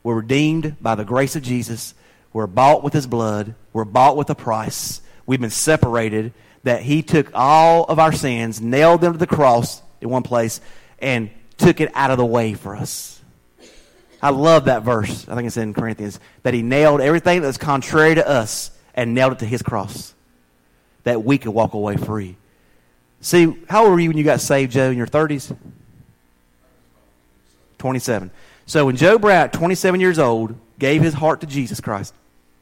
We're redeemed by the grace of Jesus. We're bought with his blood. We're bought with a price. We've been separated, that he took all of our sins, nailed them to the cross in one place, and took it out of the way for us. I love that verse. I think it's in Corinthians, that he nailed everything that was contrary to us and nailed it to his cross, that we could walk away free. See, how old were you when you got saved, Joe, in your thirties? twenty-seven. So when Joe Brown, twenty-seven years old, gave his heart to Jesus Christ,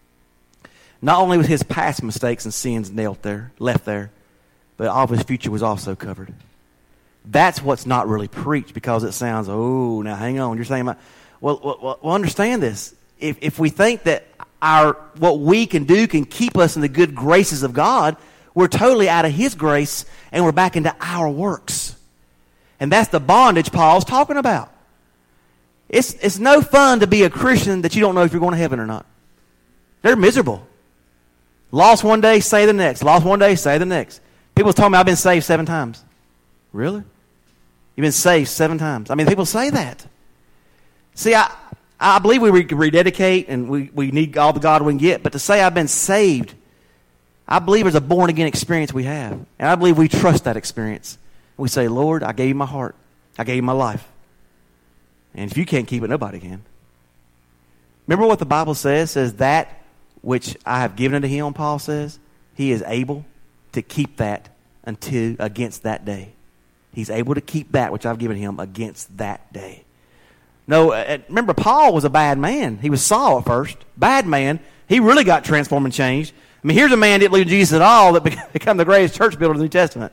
not only was his past mistakes and sins nailed there, left there, but all of his future was also covered. That's what's not really preached, because it sounds, oh, now hang on. You're saying, about, well, well, well, understand this. If if we think that our what we can do can keep us in the good graces of God, we're totally out of his grace and we're back into our works. And that's the bondage Paul's talking about. It's it's no fun to be a Christian that you don't know if you're going to heaven or not. They're miserable. Lost one day, say the next. Lost one day, say the next. People told me I've been saved seven times. Really? You've been saved seven times. I mean, people say that. See, I I believe we rededicate and we, we need all the God we can get. But to say I've been saved, I believe there's a born-again experience we have. And I believe we trust that experience. We say, Lord, I gave you my heart. I gave you my life. And if you can't keep it, nobody can. Remember what the Bible says? It says that which I have given unto him, Paul says, he is able to keep that until against that day. He's able to keep that which I've given him against that day. No, uh, remember, Paul was a bad man. He was Saul at first. Bad man. He really got transformed and changed. I mean, here's a man that didn't believe in Jesus at all that became the greatest church builder in the New Testament.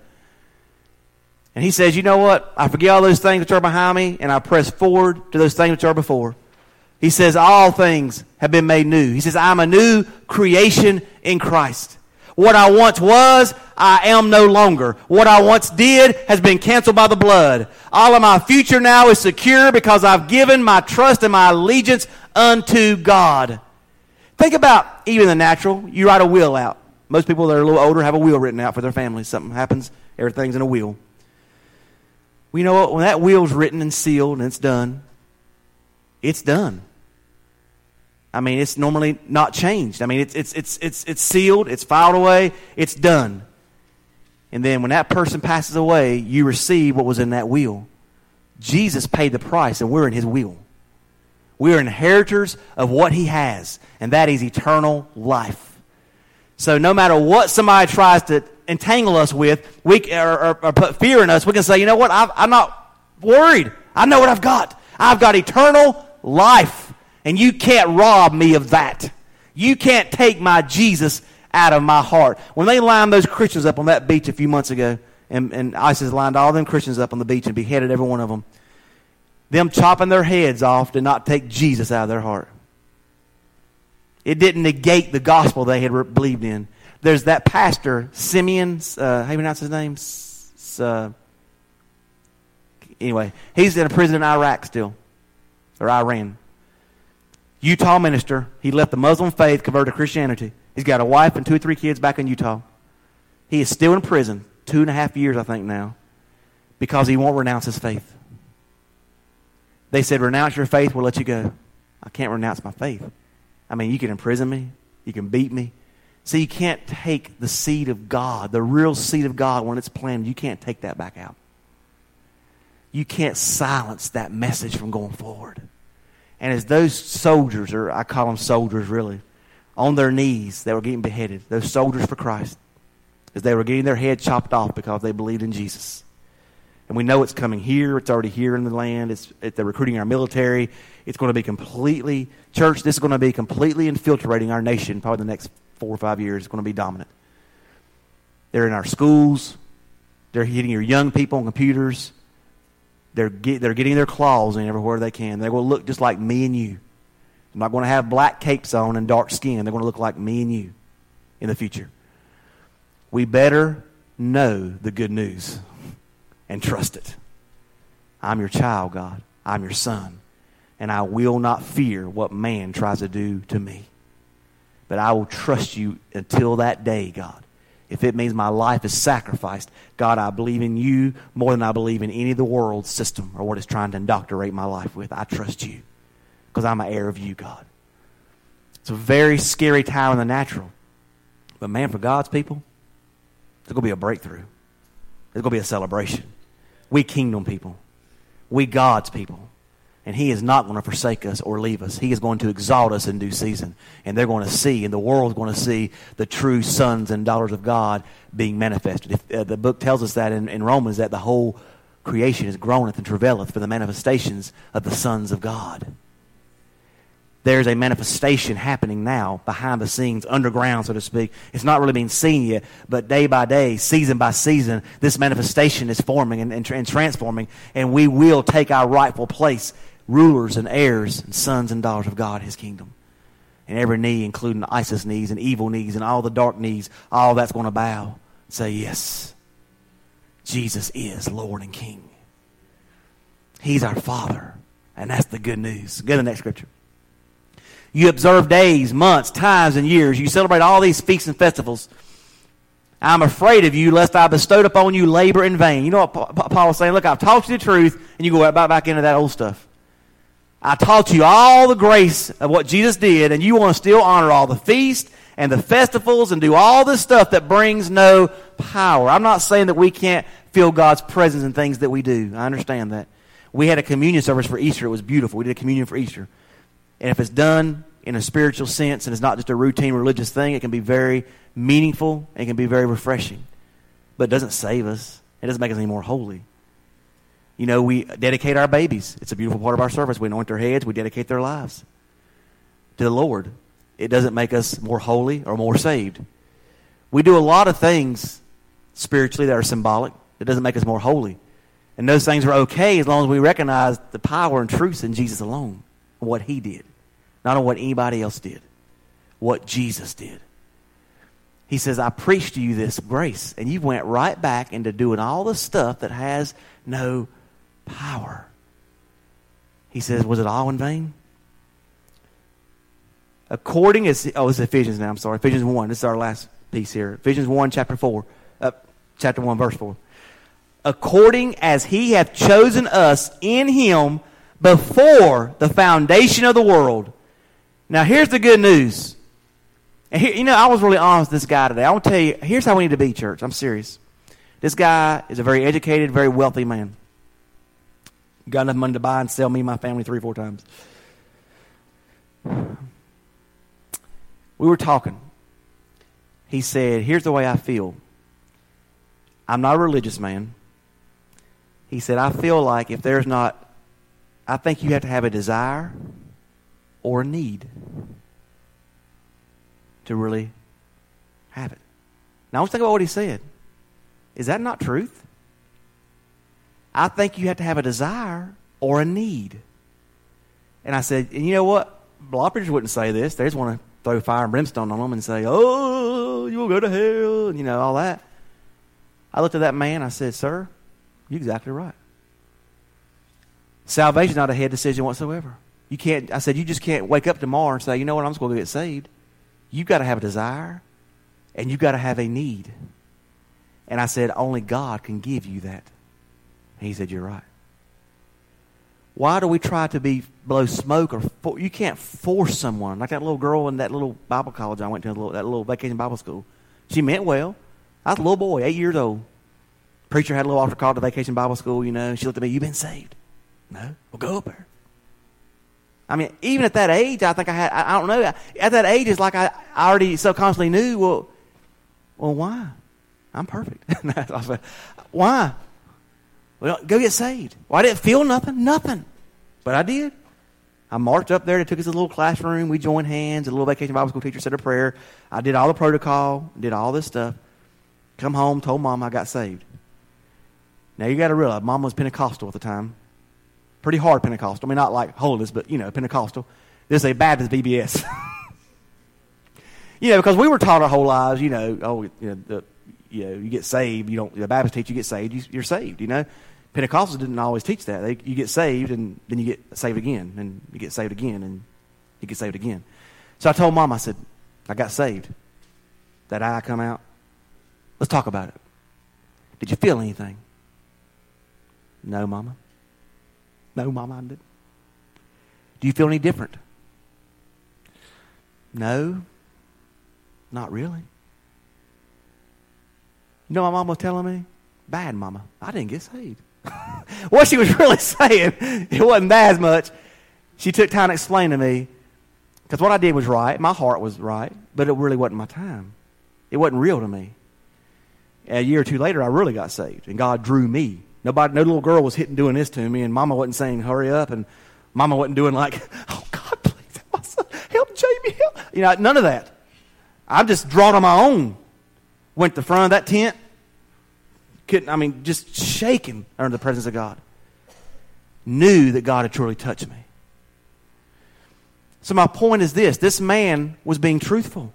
And he says, you know what? I forget all those things which are behind me, and I press forward to those things which are before. He says, all things have been made new. He says, I'm a new creation in Christ. What I once was, I am no longer. What I once did has been canceled by the blood. All of my future now is secure because I've given my trust and my allegiance unto God. Think about even the natural. You write a will out. Most people that are a little older have a will written out for their family. Something happens, everything's in a will. Well, you know what? When that will's written and sealed and it's done, it's done. I mean, it's normally not changed. I mean, it's it's it's it's it's sealed, it's filed away, it's done. And then when that person passes away, you receive what was in that will. Jesus paid the price, and we're in his will. We are inheritors of what he has, and that is eternal life. So no matter what somebody tries to entangle us with, we or, or, or put fear in us, we can say, you know what, I've, I'm not worried. I know what I've got. I've got eternal life. And you can't rob me of that. You can't take my Jesus out of my heart. When they lined those Christians up on that beach a few months ago, and, and ISIS lined all them Christians up on the beach and beheaded every one of them, them chopping their heads off did not take Jesus out of their heart. It didn't negate the gospel they had re- believed in. There's that pastor, Simeon, uh, how do you pronounce his name? S- uh, anyway, he's in a prison in Iraq still, or Iran. Utah minister. He left the Muslim faith, converted to Christianity. He's got a wife and two or three kids back in Utah. He is still in prison, two and a half years, I think now, because he won't renounce his faith. They said, renounce your faith, we'll let you go. I can't renounce my faith. I mean, you can imprison me. You can beat me. See, you can't take the seed of God, the real seed of God, when it's planted. You can't take that back out. You can't silence that message from going forward. And as those soldiers, or I call them soldiers really, on their knees, they were getting beheaded. Those soldiers for Christ. As they were getting their head chopped off because they believed in Jesus. And we know it's coming here. It's already here in the land. It's, it, they're recruiting our military. It's going to be completely, church, this is going to be completely infiltrating our nation probably the next four or five years. It's going to be dominant. They're in our schools. They're hitting your young people on computers. They're, get, they're getting their claws in everywhere they can. They're going to look just like me and you. They're not going to have black capes on and dark skin. They're going to look like me and you in the future. We better know the good news and trust it. I'm your child, God. I'm your son. And I will not fear what man tries to do to me. But I will trust you until that day, God. If it means my life is sacrificed, God, I believe in you more than I believe in any of the world's system or what is trying to indoctrinate my life with. I trust you. because I'm an heir of you, God. It's a very scary time in the natural. But man, for God's people, there's going to be a breakthrough. There's going to be a celebration. We kingdom people. We God's people. And he is not going to forsake us or leave us. He is going to exalt us in due season. And they're going to see, and the world is going to see, the true sons and daughters of God being manifested. If, uh, the book tells us that in, in Romans, that the whole creation is groaneth and travaileth for the manifestations of the sons of God. There's a manifestation happening now behind the scenes, underground, so to speak. It's not really being seen yet, but day by day, season by season, this manifestation is forming and, and, and transforming, and we will take our rightful place, rulers and heirs and sons and daughters of God, his kingdom. And every knee, including ISIS knees and evil knees and all the dark knees, all that's going to bow and say, yes, Jesus is Lord and King. He's our Father, and that's the good news. Go to the next scripture. You observe days, months, times, and years. You celebrate all these feasts and festivals. I'm afraid of you, lest I bestowed upon you labor in vain. You know what Paul was saying? Look, I've taught you the truth, and you go right back into that old stuff. I taught you all the grace of what Jesus did, and you want to still honor all the feasts and the festivals and do all this stuff that brings no power. I'm not saying that we can't feel God's presence in things that we do. I understand that. We had a communion service for Easter. It was beautiful. We did a communion for Easter. And if it's done in a spiritual sense and it's not just a routine religious thing, it can be very meaningful and it can be very refreshing. But it doesn't save us. It doesn't make us any more holy. You know, we dedicate our babies. It's a beautiful part of our service. We anoint their heads. We dedicate their lives to the Lord. It doesn't make us more holy or more saved. We do a lot of things spiritually that are symbolic. It doesn't make us more holy. And those things are okay as long as we recognize the power and truth in Jesus alone. What he did. Not on what anybody else did. What Jesus did. He says, I preached to you this grace. And you went right back into doing all the stuff that has no power. He says, was it all in vain? According as, oh, it's Ephesians now, I'm sorry. Ephesians one. This is our last piece here. Ephesians one, chapter four. Uh, chapter one, verse four. According as he hath chosen us in him before the foundation of the world. Now, here's the good news. And here, you know, I was really honest with this guy today. I want to tell you, here's how we need to be, church. I'm serious. This guy is a very educated, very wealthy man. Got enough money to buy and sell me and my family three or four times. We were talking. He said, here's the way I feel. I'm not a religious man. He said, I feel like if there's not I think you have to have a desire or a need to really have it. Now, let's think about what he said. Is that not truth? I think you have to have a desire or a need. And I said, and you know what? A lot of preachers wouldn't say this. They just want to throw fire and brimstone on them and say, oh, you will go to hell, and you know, all that. I looked at that man. I said, sir, you're exactly right. Salvation is not a head decision whatsoever. You can't. I said, you just can't wake up tomorrow and say, you know what, I'm just going to get saved. You've got to have a desire, and you've got to have a need. And I said, only God can give you that. And he said, you're right. Why do we try to be blow smoke or for, you can't force someone like that little girl in that little Bible college I went to, that little, that little vacation Bible school. She meant well. I was a little boy, eight years old. Preacher had a little altar call to vacation Bible school. You know, she looked at me. You've been saved. No, well, go up there. I mean, even at that age, I think I had, I, I don't know. At that age, it's like I, I already subconsciously knew, well, well, why? I'm perfect. I said, why? Well, go get saved. Well, I didn't feel nothing, nothing. But I did. I marched up there. They took us to a little classroom. We joined hands. A little vacation Bible school teacher said a prayer. I did all the protocol, did all this stuff. Come home, told Mom I got saved. Now, you got to realize, Mom was Pentecostal at the time. Pretty hard Pentecostal. I mean, not like holiness, but, you know, Pentecostal. This is a Baptist B B S. You know, because we were taught our whole lives, you know, oh, you know, the, you know, you get saved. You don't, the Baptist teach you get saved, you, you're saved, you know. Pentecostals didn't always teach that. They, you get saved, and then you get saved again, and you get saved again, and you get saved again. So I told Mom, I said, I got saved. That eye come out. Let's talk about it. Did you feel anything? No, Mama. No, Mama, I didn't. Do you feel any different? No, not really. You know what my mama was telling me? Bad mama. I didn't get saved. What she was really saying, it wasn't that as much. She took time to explain to me, because what I did was right. My heart was right, but it really wasn't my time. It wasn't real to me. A year or two later, I really got saved, and God drew me. Nobody, no little girl was hitting doing this to me, and Mama wasn't saying, hurry up, and Mama wasn't doing like, oh, God, please help my son. Help Jamie, help. You know, none of that. I'm just drawn on my own. Went to the front of that tent. Couldn't, I mean, just shaking under the presence of God. Knew that God had truly touched me. So my point is this. This man was being truthful.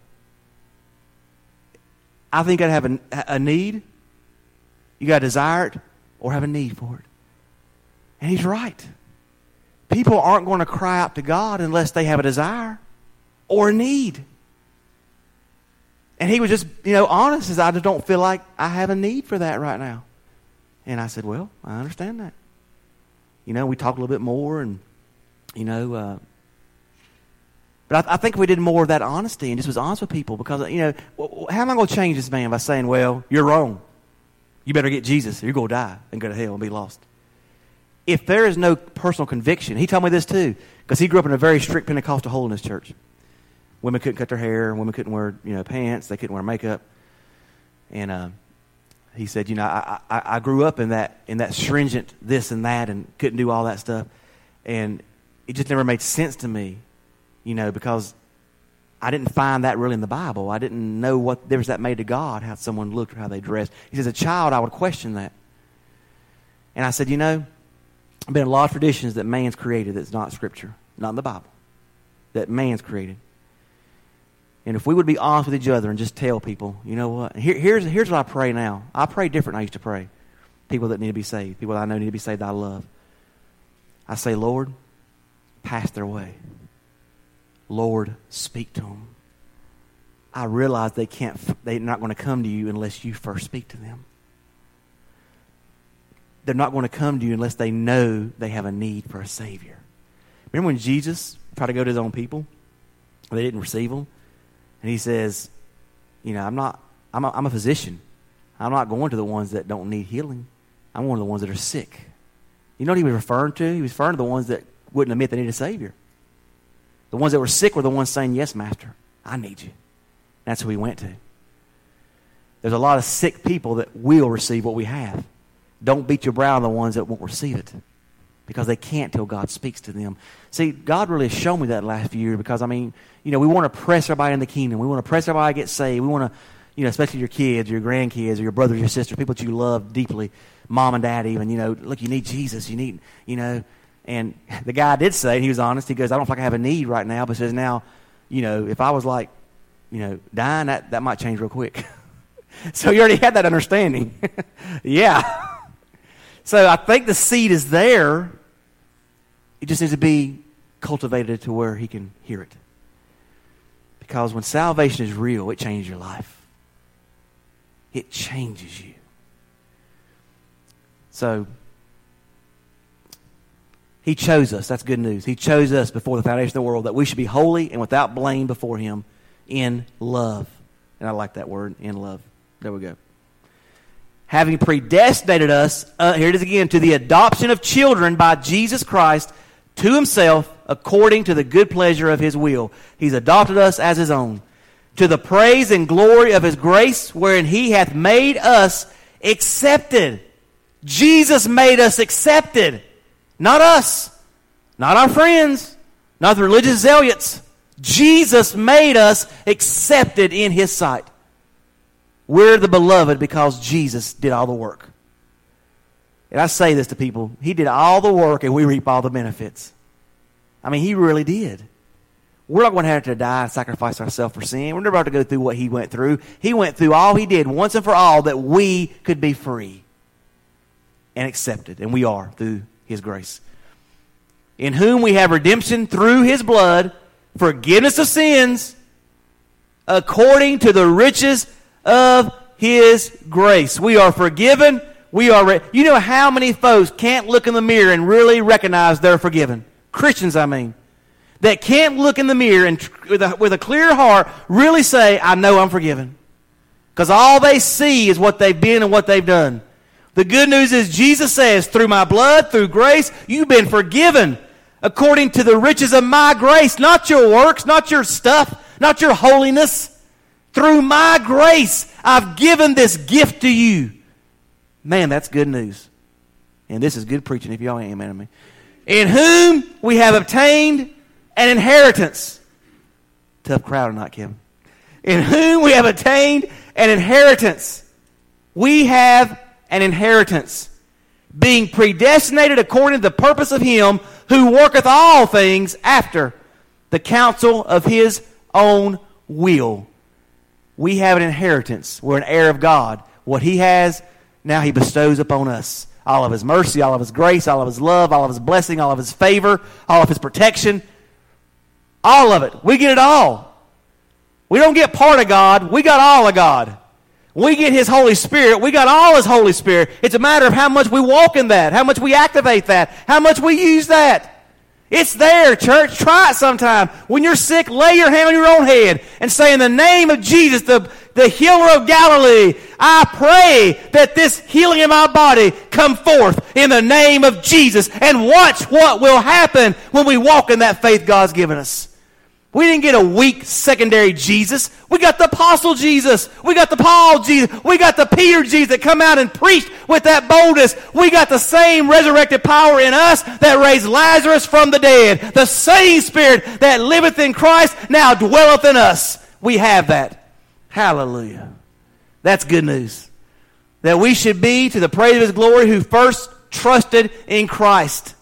I think I'd have a, a need. You got to desire it or have a need for it. And he's right. People aren't going to cry out to God unless they have a desire or a need. And he was just, you know, honest, as I just don't feel like I have a need for that right now. And I said, well, I understand that. You know, we talked a little bit more and, you know, uh, but I, I think we did more of that honesty and just was honest with people because, you know, how am I going to change this man by saying, well, you're wrong. You better get Jesus or you're going to die and go to hell and be lost. If there is no personal conviction, he told me this too, because he grew up in a very strict Pentecostal holiness church. Women couldn't cut their hair. Women couldn't wear, you know, pants. They couldn't wear makeup. And uh, he said, you know, I, I, I grew up in that in that stringent this and that and couldn't do all that stuff. And it just never made sense to me, you know, because I didn't find that really in the Bible. I didn't know what difference that made to God, how someone looked or how they dressed. He says, as a child, I would question that. And I said, you know, I've been in a lot of traditions that man's created that's not Scripture, not in the Bible, that man's created. And if we would be honest with each other and just tell people, you know what, Here, here's, here's what I pray now. I pray different than I used to pray. People that need to be saved, people that I know need to be saved that I love. I say, Lord, pass their way. Lord, speak to them. I realize they can't, they're not going to come to you unless you first speak to them. They're not going to come to you unless they know they have a need for a Savior. Remember when Jesus tried to go to his own people? They didn't receive him. And he says, you know, I'm not, I'm a, I'm a physician. I'm not going to the ones that don't need healing. I'm one of the ones that are sick. You know what he was referring to? He was referring to the ones that wouldn't admit they need a Savior. The ones that were sick were the ones saying, yes, Master, I need you. That's who he went to. There's a lot of sick people that will receive what we have. Don't beat your brow on the ones that won't receive it because they can't till God speaks to them. See, God really has shown me that last few years because, I mean, you know, we want to press everybody in the kingdom. We want to press everybody to get saved. We want to, you know, especially your kids, your grandkids, or your brothers, your sisters, people that you love deeply, mom and dad even, you know, look, you need Jesus. You need, you know, and the guy did say, and he was honest, he goes, I don't feel like I have a need right now, but says now, you know, if I was like, you know, dying, that, that might change real quick. So you already had that understanding. Yeah. So I think the seed is there. It just needs to be cultivated to where he can hear it. Because when salvation is real, it changes your life. It changes you. So, he chose us. That's good news. He chose us before the foundation of the world that we should be holy and without blame before him in love. And I like that word, in love. There we go. Having predestinated us, uh, here it is again, to the adoption of children by Jesus Christ to himself according to the good pleasure of his will. He's adopted us as his own. To the praise and glory of his grace wherein he hath made us accepted. Jesus made us accepted. Not us. Not our friends. Not the religious zealots. Jesus made us accepted in his sight. We're the beloved because Jesus did all the work. And I say this to people. He did all the work and we reap all the benefits. I mean, he really did. We're not going to have to die and sacrifice ourselves for sin. We're never about to go through what he went through. He went through all he did once and for all that we could be free and accepted. And we are through his grace. In whom we have redemption through his blood, forgiveness of sins, according to the riches of his grace. We are forgiven. We are, re- you know how many folks can't look in the mirror and really recognize they're forgiven? Christians, I mean. that can't look in the mirror and with a, with a clear heart really say, I know I'm forgiven. Because all they see is what they've been and what they've done. The good news is Jesus says, through my blood, through grace, you've been forgiven according to the riches of my grace, not your works, not your stuff, not your holiness. Through my grace, I've given this gift to you. Man, that's good news. And this is good preaching if y'all ain't amen to me. In whom we have obtained an inheritance. Tough crowd or not, Kim? In whom we have obtained an inheritance. We have an inheritance, being predestinated according to the purpose of him who worketh all things after the counsel of his own will. We have an inheritance. We're an heir of God. What he has, now he bestows upon us. All of his mercy, all of his grace, all of his love, all of his blessing, all of his favor, all of his protection. All of it. We get it all. We don't get part of God. We got all of God. We get his Holy Spirit. We got all his Holy Spirit. It's a matter of how much we walk in that, how much we activate that, how much we use that. It's there, church. Try it sometime. When you're sick, lay your hand on your own head and say, in the name of Jesus, the, the healer of Galilee, I pray that this healing in my body come forth in the name of Jesus. And watch what will happen when we walk in that faith God's given us. We didn't get a weak secondary Jesus. We got the apostle Jesus. We got the Paul Jesus. We got the Peter Jesus that come out and preached with that boldness. We got the same resurrected power in us that raised Lazarus from the dead. The same Spirit that liveth in Christ now dwelleth in us. We have that. Hallelujah. That's good news. That we should be to the praise of his glory who first trusted in Christ.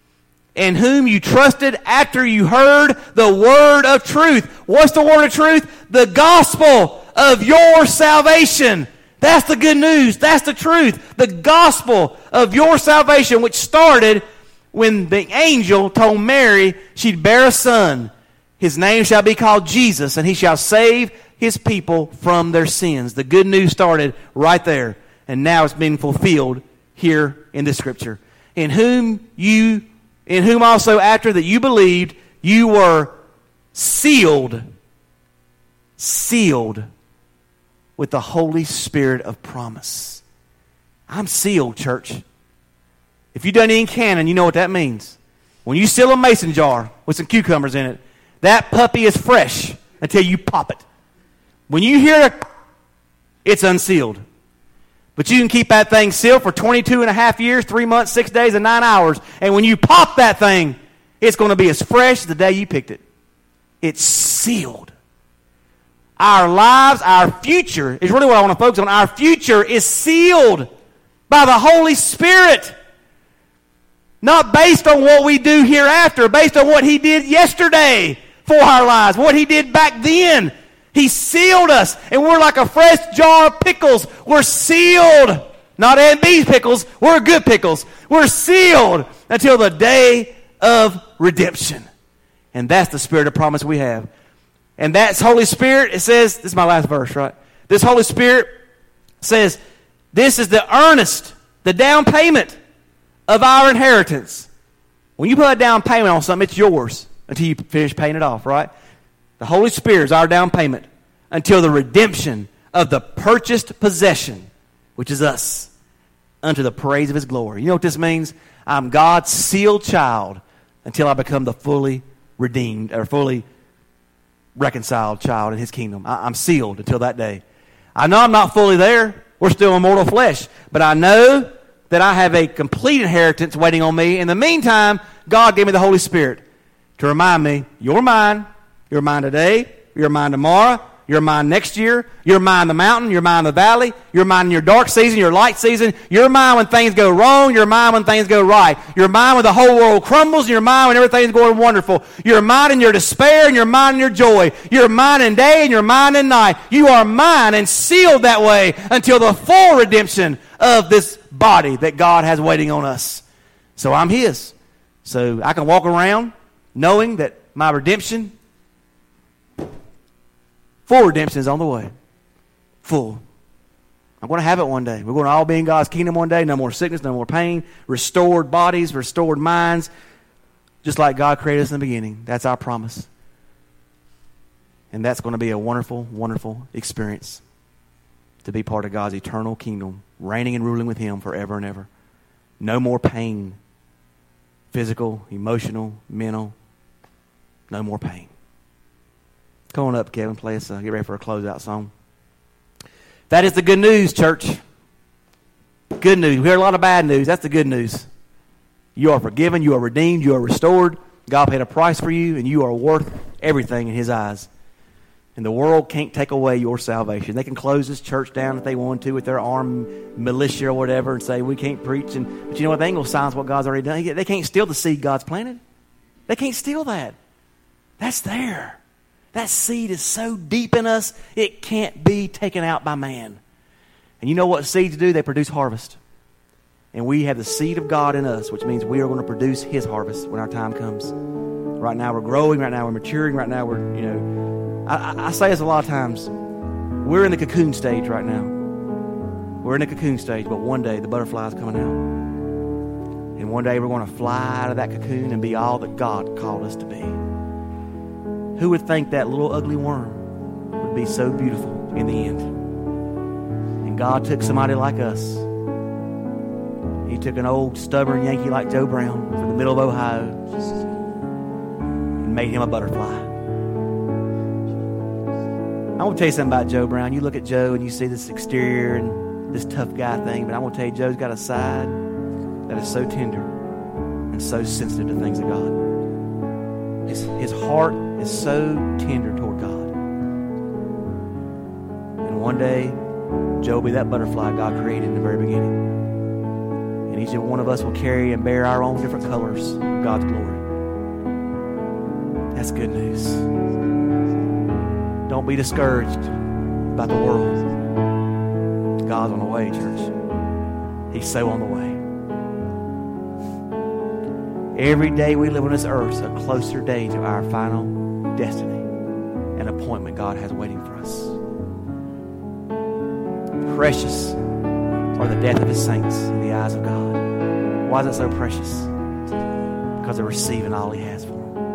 In whom you trusted after you heard the word of truth. What's the word of truth? The gospel of your salvation. That's the good news. That's the truth. The gospel of your salvation, which started when the angel told Mary she'd bear a son. His name shall be called Jesus, and he shall save his people from their sins. The good news started right there, and now it's being fulfilled here in this scripture. In whom you In whom also after that you believed, you were sealed, sealed with the Holy Spirit of promise. I'm sealed, church. If you've done any canon, you know what that means. When you seal a mason jar with some cucumbers in it, that puppy is fresh until you pop it. When you hear it, it's unsealed. But you can keep that thing sealed for twenty-two and a half years, three months, six days, and nine hours. And when you pop that thing, it's going to be as fresh as the day you picked it. It's sealed. Our lives, our future, is really what I want to focus on. Our future is sealed by the Holy Spirit. Not based on what we do hereafter, based on what he did yesterday for our lives, what he did back then. He sealed us, and we're like a fresh jar of pickles. We're sealed. Not Aunt B's pickles. We're good pickles. We're sealed until the day of redemption. And that's the spirit of promise we have. And that's Holy Spirit. It says, this is my last verse, right? This Holy Spirit says, this is the earnest, the down payment of our inheritance. When you put a down payment on something, it's yours until you finish paying it off, right? The Holy Spirit is our down payment until the redemption of the purchased possession, which is us, unto the praise of his glory. You know what this means? I'm God's sealed child until I become the fully redeemed or fully reconciled child in his kingdom. I, I'm sealed until that day. I know I'm not fully there. We're still in mortal flesh. But I know that I have a complete inheritance waiting on me. In the meantime, God gave me the Holy Spirit to remind me, you're mine. You're mine today, you're mine tomorrow, you're mine next year, you're mine in the mountain, you're mine in the valley, you're mine in your dark season, your light season, you're mine when things go wrong, you're mine when things go right. You're mine when the whole world crumbles, and you're mine when everything's going wonderful. You're mine in your despair, and you're mine in your joy. You're mine in day, and you're mine in night. You are mine and sealed that way until the full redemption of this body that God has waiting on us. So I'm his. So I can walk around knowing that my redemption, full redemption, is on the way. Full. I'm going to have it one day. We're going to all be in God's kingdom one day. No more sickness, no more pain. Restored bodies, restored minds. just like God created us in the beginning. That's our promise. And that's going to be a wonderful, wonderful experience to be part of God's eternal kingdom, reigning and ruling with Him forever and ever. No more pain, physical, emotional, mental. No more pain. Come on up, Kevin. Play us. Uh, get ready for a closeout song. That is the good news, church. Good news. We hear a lot of bad news. That's the good news. You are forgiven. You are redeemed. You are restored. God paid a price for you, and you are worth everything in His eyes. And the world can't take away your salvation. They can close this church down if they want to with their armed militia or whatever and say, we can't preach. And, but you know what? They ain't going to silence what God's already done. They can't steal the seed God's planted. They can't steal that. That's there. That seed is so deep in us, it can't be taken out by man. And you know what seeds do? They produce harvest. And we have the seed of God in us, which means we are going to produce His harvest when our time comes. Right now we're growing. Right now we're maturing. Right now we're, you know... I, I say this a lot of times. We're in the cocoon stage right now. We're in the cocoon stage, but one day the butterfly's coming out. And one day we're going to fly out of that cocoon and be all that God called us to be. Who would think that little ugly worm would be so beautiful in the end? And God took somebody like us. He took an old stubborn Yankee like Joe Brown from the middle of Ohio and made him a butterfly. I want to tell you something about Joe Brown. You look at Joe and you see this exterior and this tough guy thing, but I want to tell you, Joe's got a side that is so tender and so sensitive to things of God. His, his heart is so tender toward God. And one day, Joe will be that butterfly God created in the very beginning. And each one of us will carry and bear our own different colors of God's glory. That's good news. Don't be discouraged about the world. God's on the way, church. He's so on the way. Every day we live on this earth is a closer day to our final destiny and appointment God has waiting for us. Precious are the death of His saints in the eyes of God. Why is it so precious? Because they're receiving all He has for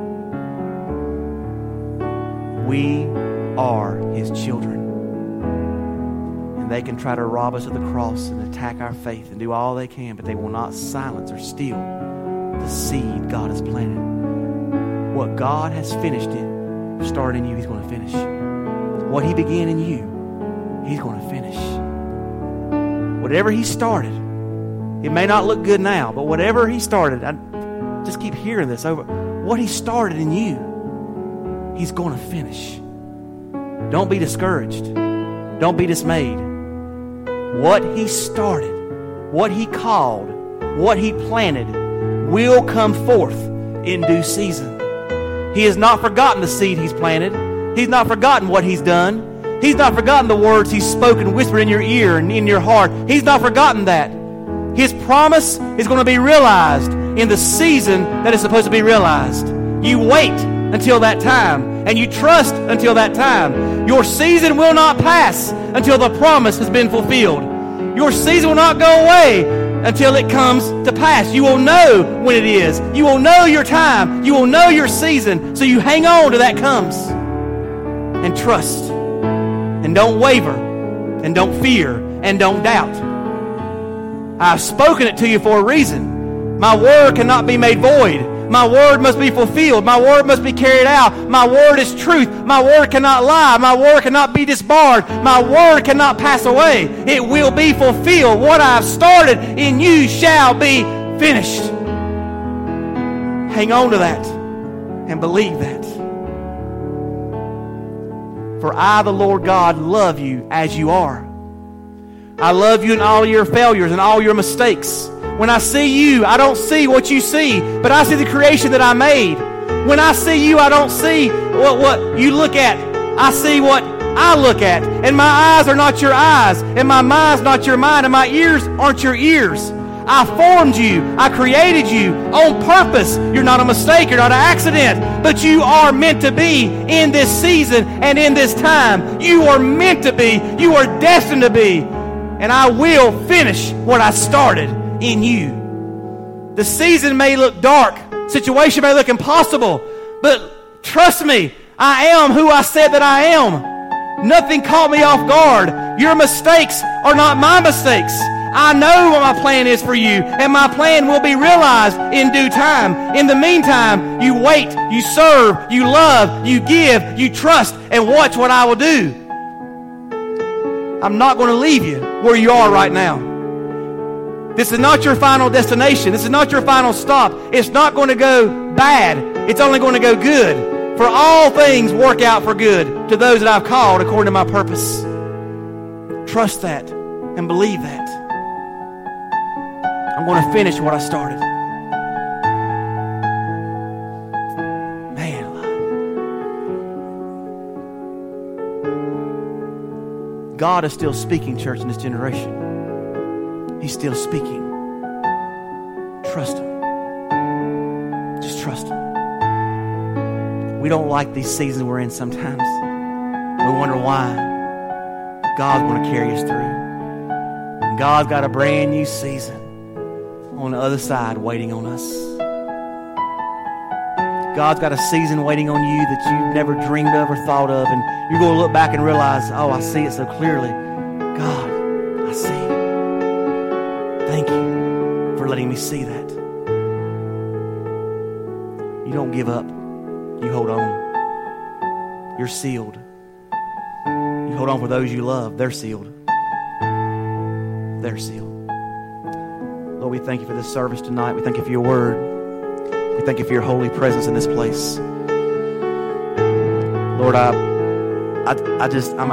them. We are His children. And they can try to rob us of the cross and attack our faith and do all they can, but they will not silence or steal the seed God has planted. What God has finished in, started in you, He's going to finish. What He began in you, He's going to finish. Whatever He started, it may not look good now, but whatever He started, I just keep hearing this over. What He started in you, He's going to finish. Don't be discouraged. Don't be dismayed. What He started, what He called, what He planted will come forth in due season. He has not forgotten the seed He's planted. He's not forgotten what He's done. He's not forgotten the words He's spoken, whispered in your ear and in your heart. He's not forgotten that. His promise is going to be realized in the season that is supposed to be realized. You wait until that time, and you trust until that time. Your season will not pass until the promise has been fulfilled. Your season will not go away until it comes to pass. You will know when it is. You will know your time. You will know your season. So you hang on till that comes. And trust. And don't waver. And don't fear. And don't doubt. I've spoken it to you for a reason. My word cannot be made void. My word must be fulfilled. My word must be carried out. My word is truth. My word cannot lie. My word cannot be disbarred. My word cannot pass away. It will be fulfilled. What I have started in you shall be finished. Hang on to that and believe that. For I, the Lord God, love you as you are. I love you in all your failures and all your mistakes. When I see you, I don't see what you see, but I see the creation that I made. When I see you, I don't see what, what you look at. I see what I look at. And my eyes are not your eyes, and my mind's not your mind, and my ears aren't your ears. I formed you. I created you on purpose. You're not a mistake. You're not an accident. But you are meant to be in this season and in this time. You are meant to be. You are destined to be. And I will finish what I started in you. The season may look dark Situation may look impossible, but trust me, I am who I said that I am. Nothing caught me off guard. Your mistakes are not my mistakes. I know what my plan is for you, and my plan will be realized in due time. In the meantime, you wait, you serve, you love, you give, you trust, and watch what I will do. I'm not going to leave you where you are right now. This is not your final destination. This is not your final stop. It's not going to go bad. It's only going to go good. For all things work out for good to those that I've called according to my purpose. Trust that and believe that. I'm going to finish what I started. Man, God is still speaking, church, in this generation. He's still speaking. Trust Him. Just trust Him. We don't like these seasons we're in sometimes. We wonder why. God's going to carry us through. And God's got a brand new season on the other side waiting on us. God's got a season waiting on you that you've never dreamed of or thought of, and you're going to look back and realize, oh, I see it so clearly. God, I see. Thank you for letting me see that. You don't give up. You hold on. You're sealed. You hold on for those you love. They're sealed. They're sealed. Lord, we thank you for this service tonight. We thank you for your word. We thank you for your holy presence in this place. Lord, I, I, I just, I'm